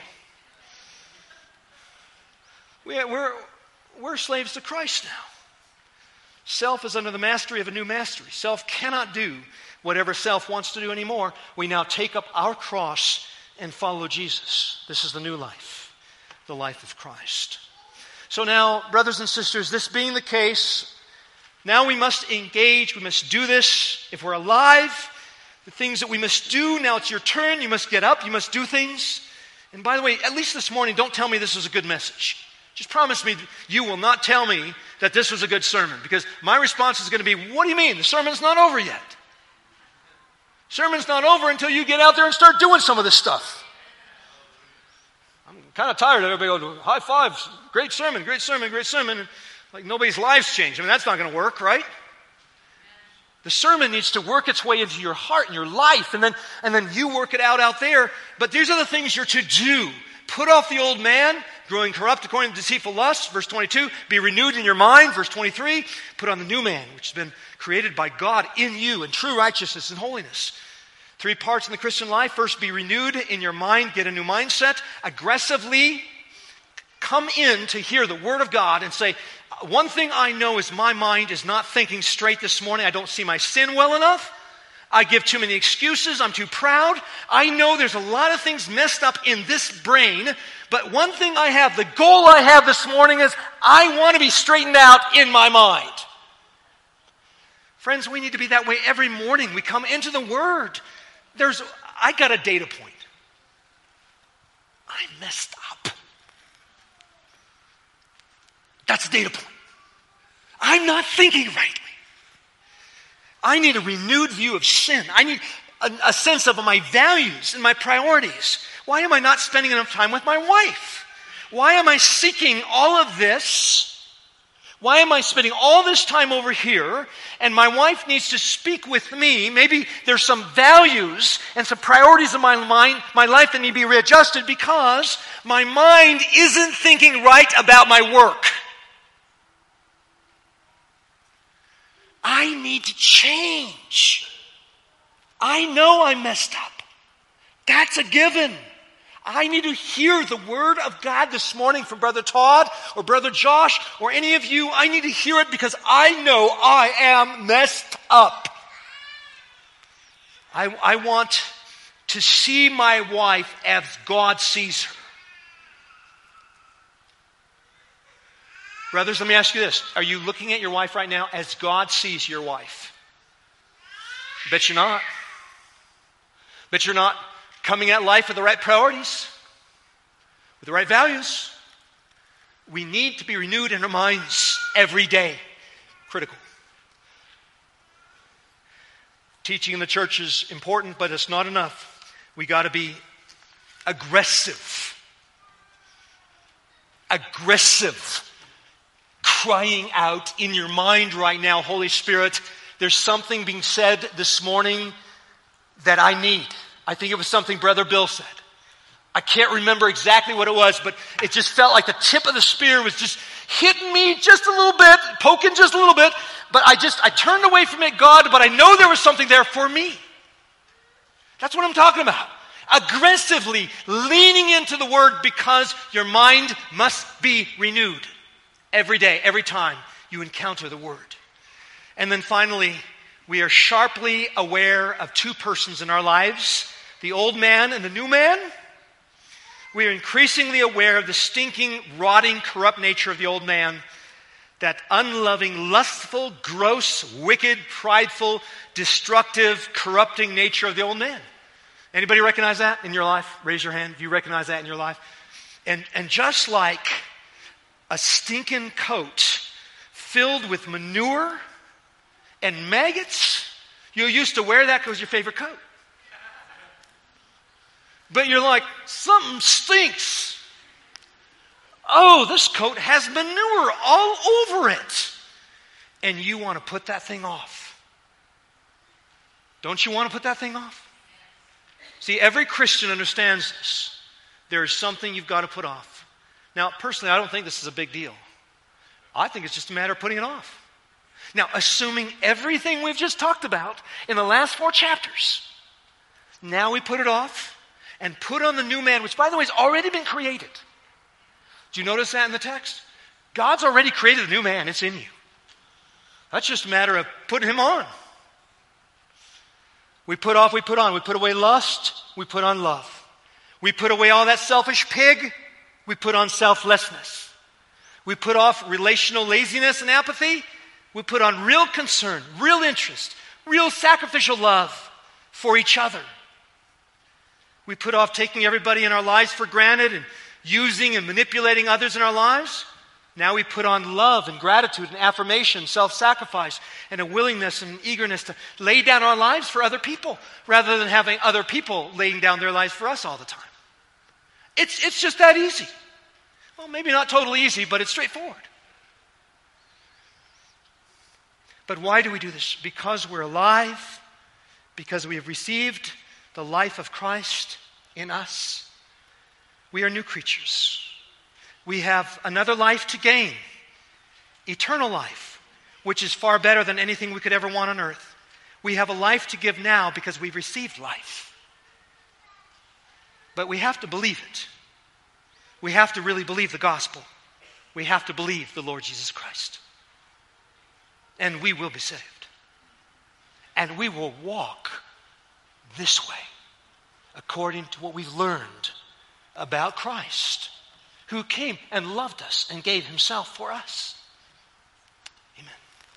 We're slaves to Christ now. Self is under the mastery of a new mastery. Self cannot do whatever self wants to do anymore. We now take up our cross and follow Jesus. This is the new life, the life of Christ. So now, brothers and sisters, this being the case, now we must engage. We must do this. If we're alive, the things that we must do, now it's your turn. You must get up. You must do things. And by the way, at least this morning, don't tell me this was a good message. Just promise me you will not tell me that this was a good sermon, because my response is going to be, what do you mean? The sermon's not over yet. Sermon's not over until you get out there and start doing some of this stuff. I'm kind of tired of everybody going, high fives, great sermon, great sermon, great sermon. And like nobody's lives changed. I mean, that's not going to work, right? The sermon needs to work its way into your heart and your life, and then you work it out there. But these are the things you're to do. Put off the old man, growing corrupt according to deceitful lusts, verse 22. Be renewed in your mind, verse 23. Put on the new man, which has been created by God in you in true righteousness and holiness. 3 parts in the Christian life. First, be renewed in your mind. Get a new mindset. Aggressively come in to hear the Word of God and say, one thing I know is my mind is not thinking straight this morning. I don't see my sin well enough. I give too many excuses. I'm too proud. I know there's a lot of things messed up in this brain. But one thing I have, the goal I have this morning is I want to be straightened out in my mind. Friends, we need to be that way every morning. We come into the Word. I got a data point. I messed up. That's a data point. I'm not thinking rightly. I need a renewed view of sin. I need a sense of my values and my priorities. Why am I not spending enough time with my wife? Why am I seeking all of this? Why am I spending all this time over here? And my wife needs to speak with me. Maybe there's some values and some priorities in my life that need to be readjusted because my mind isn't thinking right about my work. I need to change. I know I'm messed up. That's a given. I need to hear the word of God this morning from Brother Todd or Brother Josh or any of you. I need to hear it because I know I am messed up. I want to see my wife as God sees her. Brothers, let me ask you this. Are you looking at your wife right now as God sees your wife? Bet you're not. Bet you're not coming at life with the right priorities, with the right values. We need to be renewed in our minds every day. Critical. Teaching in the church is important, but it's not enough. We got to be aggressive. Aggressive. Crying out in your mind right now, Holy Spirit, there's something being said this morning that I need. I think it was something Brother Bill said. I can't remember exactly what it was, but it just felt like the tip of the spear was just hitting me just a little bit, poking just a little bit. But I turned away from it, God, but I know there was something there for me. That's what I'm talking about. Aggressively leaning into the word because your mind must be renewed every day, every time you encounter the word. And then finally, we are sharply aware of two persons in our lives, the old man and the new man. We are increasingly aware of the stinking, rotting, corrupt nature of the old man, that unloving, lustful, gross, wicked, prideful, destructive, corrupting nature of the old man. Anybody recognize that in your life? Raise your hand if you recognize that in your life. And just like a stinking coat filled with manure and maggots, you used to wear that because it was your favorite coat. But you're like, something stinks. Oh, this coat has manure all over it. And you want to put that thing off. Don't you want to put that thing off? See, every Christian understands this. There is something you've got to put off. Now, personally, I don't think this is a big deal. I think it's just a matter of putting it off. Now, assuming everything we've just talked about in the last 4 chapters, now we put it off and put on the new man, which, by the way, has already been created. Do you notice that in the text? God's already created a new man. It's in you. That's just a matter of putting him on. We put off, we put on. We put away lust, we put on love. We put away all that selfish pig, we put on selflessness. We put off relational laziness and apathy, we put on real concern, real interest, real sacrificial love for each other. We put off taking everybody in our lives for granted and using and manipulating others in our lives. Now we put on love and gratitude and affirmation, self-sacrifice, and a willingness and eagerness to lay down our lives for other people rather than having other people laying down their lives for us all the time. It's just that easy. Well, maybe not totally easy, but it's straightforward. But why do we do this? Because we're alive, because we have received the life of Christ in us. We are new creatures. We have another life to gain, eternal life, which is far better than anything we could ever want on earth. We have a life to give now because we've received life. But we have to believe it. We have to really believe the gospel. We have to believe the Lord Jesus Christ. And we will be saved. And we will walk this way according to what we've learned about Christ, who came and loved us and gave himself for us. Amen.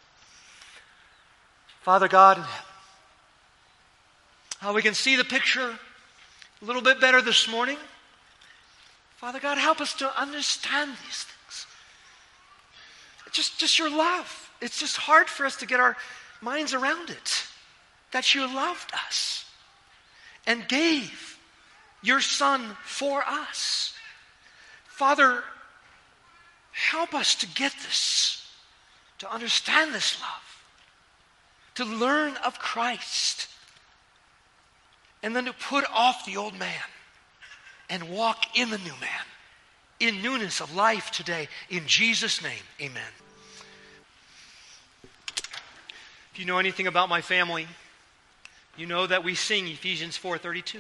Father God in heaven, how we can see the picture a little bit better this morning. Father God, help us to understand these things. Just your love. It's just hard for us to get our minds around it. That you loved us and gave your Son for us. Father, help us to get this, to understand this love, to learn of Christ, and then to put off the old man and walk in the new man, in newness of life today. In Jesus' name, amen. If you know anything about my family, You know that we sing Ephesians 4:32.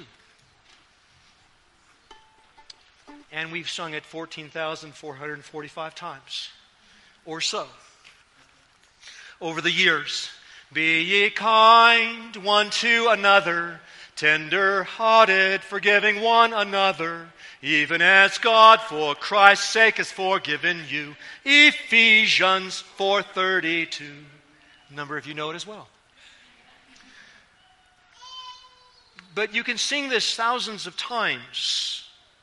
And we've sung it 14,445 times or so over the years. Be ye kind one to another, tender-hearted, forgiving one another, even as God for Christ's sake has forgiven you. Ephesians 4:32. A number of you know it as well. But you can sing this thousands of times.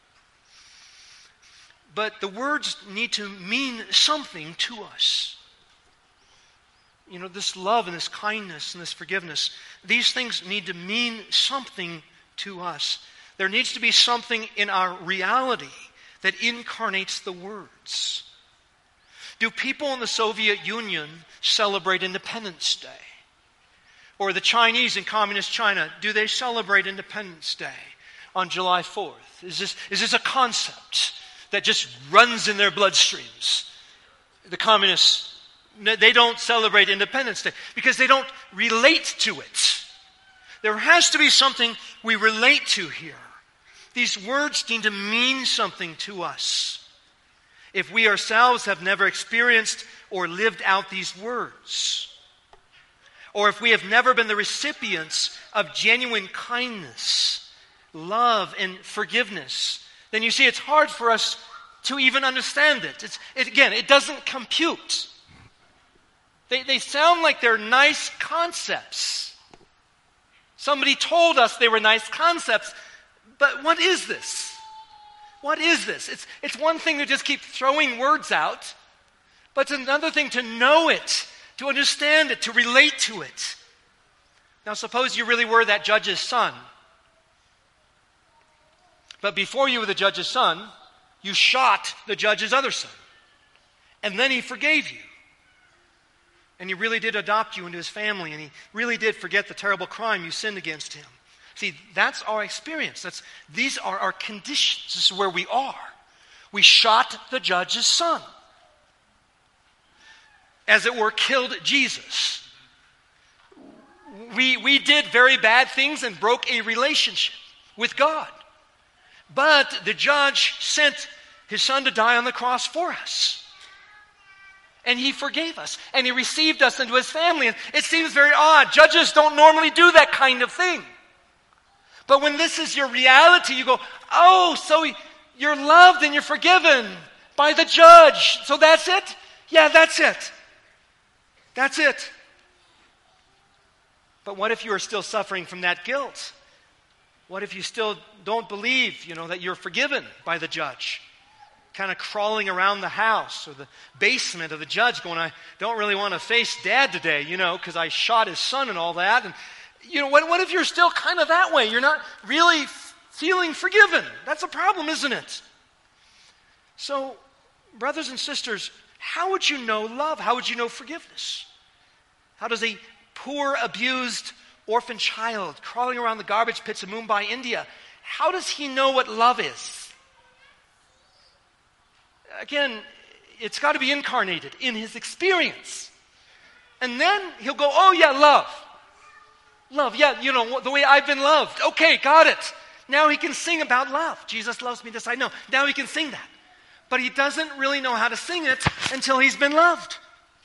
But the words need to mean something to us. You know, this love and this kindness and this forgiveness, these things need to mean something to us. There needs to be something in our reality that incarnates the words. Do people in the Soviet Union celebrate Independence Day? Or the Chinese in Communist China, do they celebrate Independence Day on July 4th? Is this a concept that just runs in their bloodstreams? The communists, they don't celebrate Independence Day because they don't relate to it. There has to be something we relate to here. These words need to mean something to us. If we ourselves have never experienced or lived out these words, or if we have never been the recipients of genuine kindness, love, and forgiveness, then you see it's hard for us to even understand it. Again, it doesn't compute. They sound like they're nice concepts. Somebody told us they were nice concepts, but what is this? What is this? It's one thing to just keep throwing words out, but it's another thing to know it, to understand it, to relate to it. Now suppose you really were that judge's son. But before you were the judge's son, you shot the judge's other son. And then he forgave you. And he really did adopt you into his family, and he really did forget the terrible crime you sinned against him. See, that's our experience. These are our conditions. This is where we are. We shot the judge's son. As it were, killed Jesus. We did very bad things and broke a relationship with God. But the judge sent his son to die on the cross for us. And he forgave us. And he received us into his family. And it seems very odd. Judges don't normally do that kind of thing. But when this is your reality, you go, oh, so you're loved and you're forgiven by the judge. So that's it? Yeah, that's it. That's it. But what if you are still suffering from that guilt? What if you still don't believe, that you're forgiven by the judge? Kind of crawling around the house or the basement of the judge going, I don't really want to face Dad today, because I shot his son and all that. And, what if you're still kind of that way? You're not really feeling forgiven. That's a problem, isn't it? So, brothers and sisters, how would you know love? How would you know forgiveness? How does a poor, abused, orphan child crawling around the garbage pits of Mumbai, India, how does he know what love is? Again, it's got to be incarnated in his experience. And then he'll go, oh yeah, love. Love, yeah, the way I've been loved. Okay, got it. Now he can sing about love. Jesus loves me, this I know. Now he can sing that. But he doesn't really know how to sing it until he's been loved.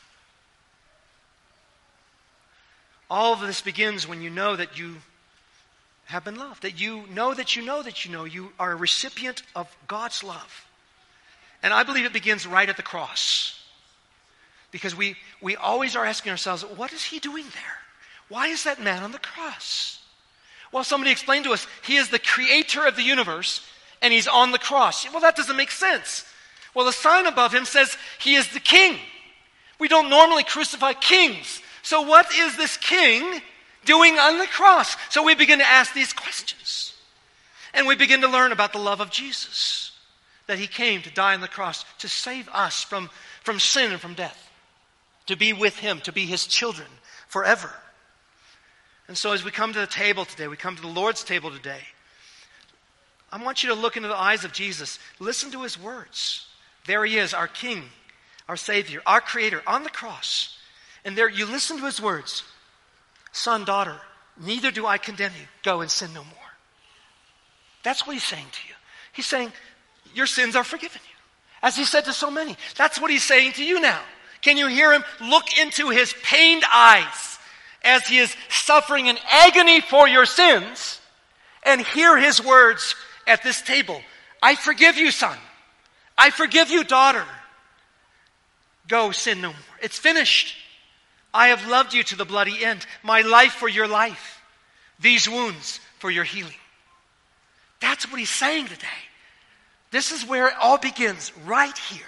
All of this begins when you know that you have been loved. That you know that you know that you know you are a recipient of God's love. And I believe it begins right at the cross. Because we always are asking ourselves, what is he doing there? Why is that man on the cross? Well, somebody explained to us, he is the creator of the universe, and he's on the cross. Well, that doesn't make sense. Well, the sign above him says he is the king. We don't normally crucify kings. So what is this king doing on the cross? So we begin to ask these questions. And we begin to learn about the love of Jesus. That he came to die on the cross to save us from sin and from death. To be with him, to be his children forever. And so as we come to the table today, we come to the Lord's table today, I want you to look into the eyes of Jesus. Listen to his words. There he is, our King, our Savior, our Creator on the cross. And there you listen to his words. Son, daughter, neither do I condemn you. Go and sin no more. That's what he's saying to you. He's saying, your sins are forgiven you. As he said to so many. That's what he's saying to you now. Can you hear him? Look into his pained eyes as he is suffering in agony for your sins, and hear his words at this table. I forgive you, son. I forgive you, daughter. Go, sin no more. It's finished. I have loved you to the bloody end. My life for your life. These wounds for your healing. That's what he's saying today. This is where it all begins, right here.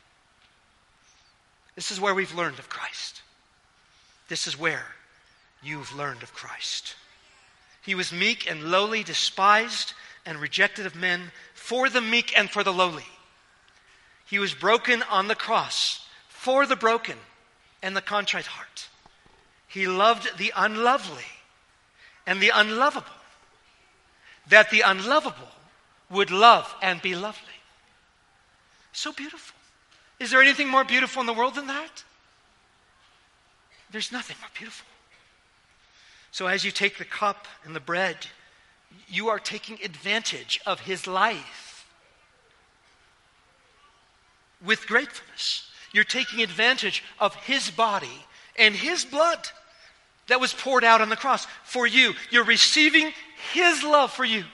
This is where we've learned of Christ. This is where you've learned of Christ. He was meek and lowly, despised and rejected of men, for the meek and for the lowly. He was broken on the cross for the broken and the contrite heart. He loved the unlovely and the unlovable, that the unlovable would love and be lovely. So beautiful. Is there anything more beautiful in the world than that? There's nothing more beautiful. So as you take the cup and the bread, you are taking advantage of his life with gratefulness. You're taking advantage of his body and his blood that was poured out on the cross for you. You're receiving his love for you.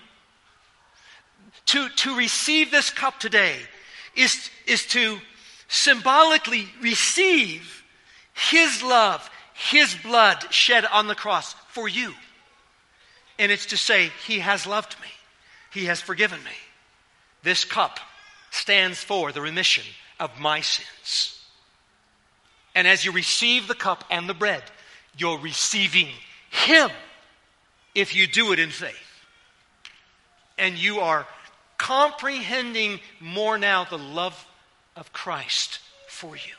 To receive this cup today is to symbolically receive his love, his blood shed on the cross for you. And it's to say, he has loved me. He has forgiven me. This cup stands for the remission of my sins. And as you receive the cup and the bread, you're receiving him if you do it in faith. And you are comprehending more now the love of Christ for you.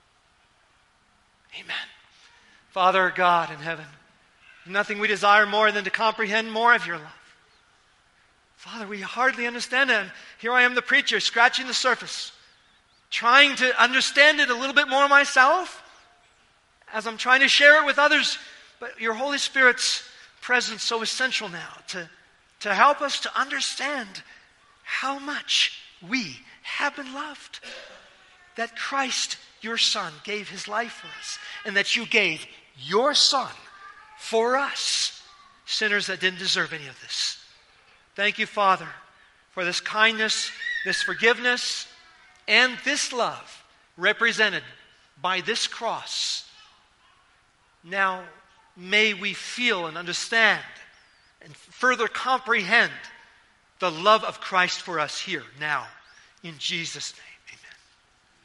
Amen. Father God in heaven, nothing we desire more than to comprehend more of your love. Father, we hardly understand it. Here I am, the preacher, scratching the surface, trying to understand it a little bit more myself as I'm trying to share it with others. But your Holy Spirit's presence so essential now to help us to understand how much we have been loved. That Christ, your Son, gave his life for us. And that you gave your Son for us, sinners that didn't deserve any of this. Thank you, Father, for this kindness, this forgiveness, and this love represented by this cross. Now, may we feel and understand and further comprehend the love of Christ for us here, now, in Jesus' name.